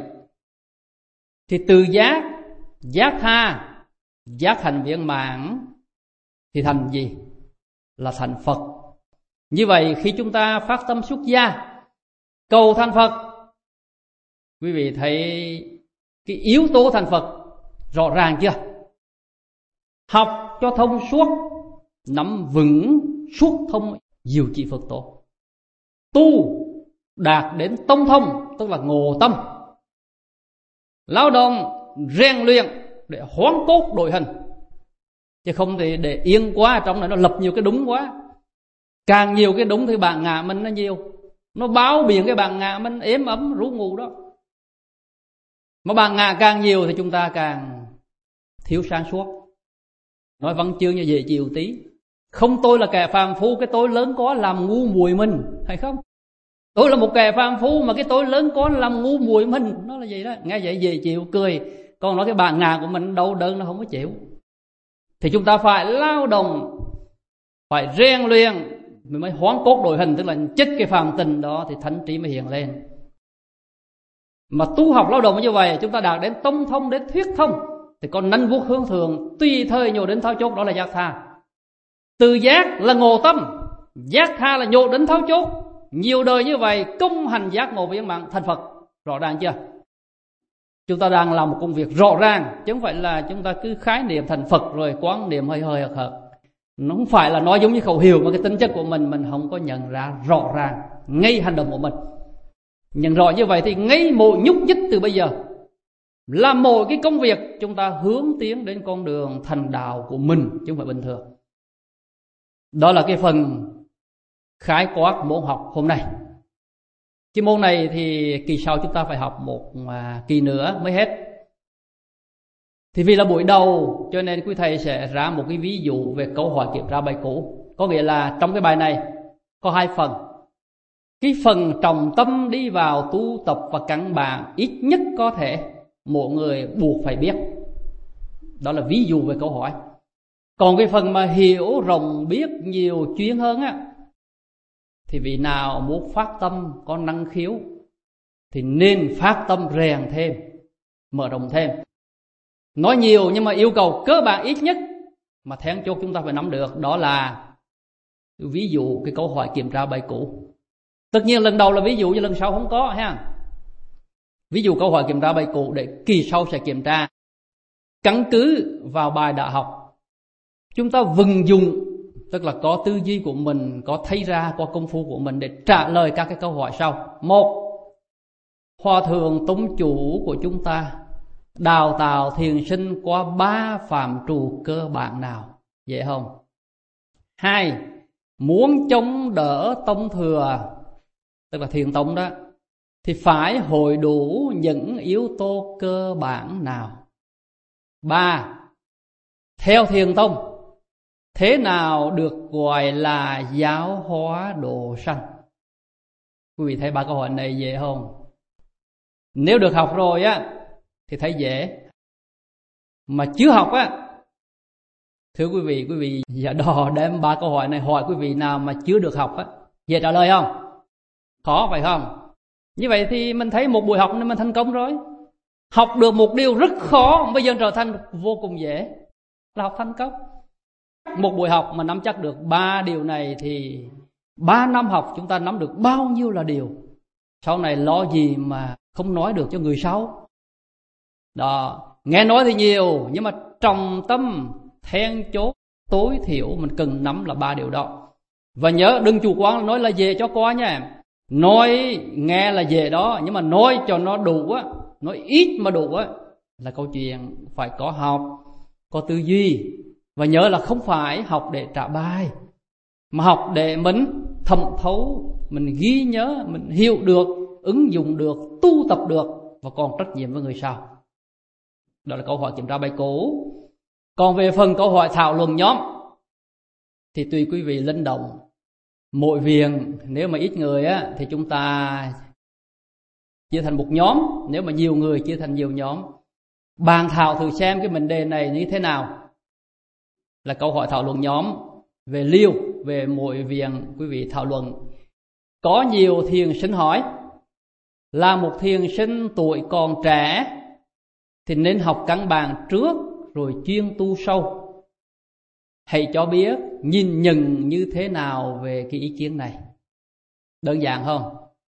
thì từ giác, giác tha, giác thành viên mãn thì thành gì? Là thành Phật. Như vậy khi chúng ta phát tâm xuất gia cầu thành Phật, quý vị thấy cái yếu tố thành Phật rõ ràng chưa? Học cho thông suốt, nắm vững suốt thông diệu trị Phật tổ. tu đạt đến tông thông, tức là ngộ tâm. Lao động rèn luyện để hoán cốt đổi hình, chứ không thì để yên quá, trong này nó lập nhiều cái đúng quá. Càng nhiều cái đúng thì bạn ngạ mình nó nhiều, nó báo biển cái bạn ngạ mình êm ấm rú ngủ đó. Mà bạn ngạ càng nhiều thì chúng ta càng thiếu sáng suốt. Nói văn chương như dễ chịu tí. Không tôi là kẻ phàm phu, cái tôi lớn có làm ngu muội mình, phải không? Tôi là một kẻ phàm phu mà cái tôi lớn có làm ngu muội mình. Nó là gì đó, nghe vậy dễ chịu cười. Còn nói cái bạn ngạ của mình đau đớn nó không có chịu. Thì chúng ta phải lao động, phải rèn luyện mới hoán cốt đổi hình, tức là chết cái phàm tình đó thì thánh trí mới hiện lên. Mà tu học lao động như vậy, chúng ta đạt đến tông thông, đến thuyết thông, thì còn nâng vuốt hướng thường, tùy thời nhổ đến tháo chốt, đó là giác tha. Từ giác là ngộ tâm, giác tha là nhổ đến tháo chốt. Nhiều đời như vậy công hành giác ngộ viên mạng thành Phật. Rõ ràng chưa? Chúng ta đang làm một công việc rõ ràng, chứ không phải là chúng ta cứ khái niệm thành Phật rồi quán niệm hơi hơi hợt. Nó không phải là nói giống như khẩu hiệu, mà cái tính chất của mình không có nhận ra rõ ràng ngay hành động của mình. Nhận rõ như vậy thì ngay mỗi nhúc nhích từ bây giờ, làm mỗi cái công việc chúng ta hướng tiến đến con đường thành đạo của mình, chứ không phải bình thường. Đó là cái phần khái quát môn học hôm nay. Cái môn này thì kỳ sau chúng ta phải học một kỳ nữa mới hết. Thì vì là buổi đầu cho nên quý thầy sẽ ra một cái ví dụ về câu hỏi kiểm tra bài cũ. Có nghĩa là trong cái bài này có 2 phần. Cái phần trọng tâm đi vào tu tập và căn bản ít nhất có thể mỗi người buộc phải biết. Đó là ví dụ về câu hỏi. Còn cái phần mà hiểu rộng biết nhiều chuyên hơn á, thì vị nào muốn phát tâm có năng khiếu thì nên phát tâm rèn thêm, mở rộng thêm. Nói nhiều nhưng mà yêu cầu cơ bản ít nhất mà then chốt chúng ta phải nắm được, đó là ví dụ cái câu hỏi kiểm tra bài cũ. Tất nhiên lần đầu là ví dụ, chứ lần sau không có ha. Ví dụ câu hỏi kiểm tra bài cũ để kỳ sau sẽ kiểm tra. Căn cứ vào bài đã học, chúng ta vận dụng, tức là có tư duy của mình, có thấy ra, có công phu của mình để trả lời các cái câu hỏi sau. 1. Hòa thượng tông chủ của chúng ta đào tạo thiền sinh qua 3 phạm trù cơ bản nào? Dễ không? 2. Muốn chống đỡ tông thừa, tức là thiền tông đó, thì phải hội đủ những yếu tố cơ bản nào? 3. Theo thiền tông, thế nào được gọi là giáo hóa độ sanh? Quý vị thấy 3 câu hỏi này dễ không? Nếu được học rồi á thì thấy dễ. Mà chưa học á, thưa quý vị giả đò đem 3 câu hỏi này hỏi quý vị nào mà chưa được học á, dễ trả lời không? Khó phải không? Như vậy thì mình thấy một buổi học nên mình thành công rồi. Học được một điều rất khó, bây giờ trở thành vô cùng dễ, là học thành công. Một buổi học mà nắm chắc được 3 điều này thì 3 năm học chúng ta nắm được bao nhiêu là điều. Sau này lo gì mà không nói được cho người sau. Đó, nghe nói thì nhiều, nhưng mà trọng tâm then chốt tối thiểu mình cần nắm là 3 điều đó. Và nhớ đừng chủ quan nói là dễ cho qua nha. Nói nghe là dễ đó, nhưng mà nói cho nó đủ á, nói ít mà đủ á, là câu chuyện phải có học, có tư duy. Và nhớ là không phải học để trả bài, mà học để mình thẩm thấu, mình ghi nhớ, mình hiểu được, ứng dụng được, tu tập được và còn trách nhiệm với người sau. Đó là câu hỏi kiểm tra bài cũ. Còn về phần câu hỏi thảo luận nhóm thì tùy quý vị linh động. Mỗi viện nếu mà ít người á thì chúng ta chia thành một nhóm, nếu mà nhiều người chia thành nhiều nhóm. Bàn thảo thử xem cái vấn đề này như thế nào. Là câu hỏi thảo luận nhóm về liêu, về mỗi viện quý vị thảo luận. Có nhiều thiền sinh hỏi là một thiền sinh tuổi còn trẻ thì nên học căn bản trước rồi chuyên tu sâu. Hãy cho biết nhìn nhận như thế nào về cái ý kiến này. Đơn giản không?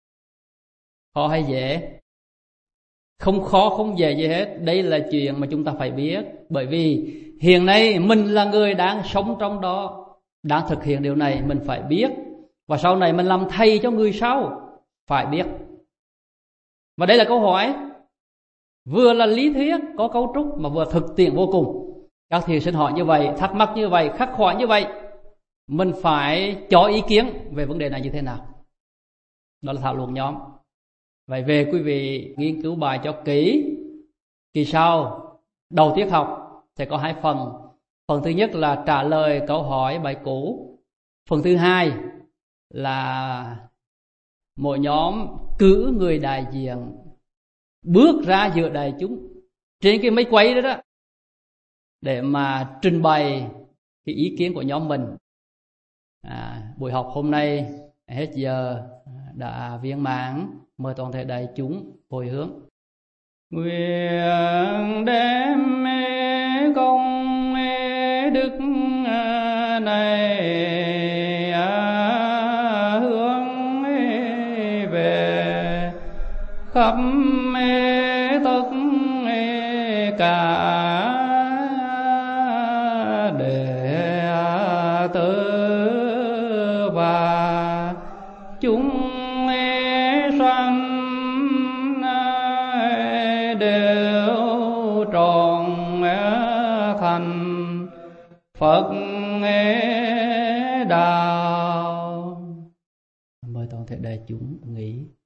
Khó hay dễ? Không khó không dễ gì hết. Đây là chuyện mà chúng ta phải biết. Bởi vì hiện nay mình là người đang sống trong đó, đang thực hiện điều này, mình phải biết và sau này mình làm thầy cho người sau phải biết. Và đây là câu hỏi vừa là lý thuyết có cấu trúc mà vừa thực tiễn vô cùng. Các thiền sinh hỏi như vậy, thắc mắc như vậy, khắc khoải như vậy, mình phải cho ý kiến về vấn đề này như thế nào. Đó là thảo luận nhóm. Vậy về quý vị nghiên cứu bài cho kỹ. Kỳ sau đầu tiết học sẽ có 2 phần. Phần thứ nhất là trả lời câu hỏi bài cũ. Phần thứ hai là mỗi nhóm cử người đại diện bước ra giữa đại chúng trên cái máy quay đó để mà trình bày cái ý kiến của nhóm mình. Buổi học hôm nay hết giờ đã viên mãn. Mời toàn thể đại chúng hồi hướng. Nguyện đem công đức này hướng về khắp tất cả đệ tử và chúng sanh đều trọn thành Phật đạo. Mời toàn thể đại chúng nghỉ.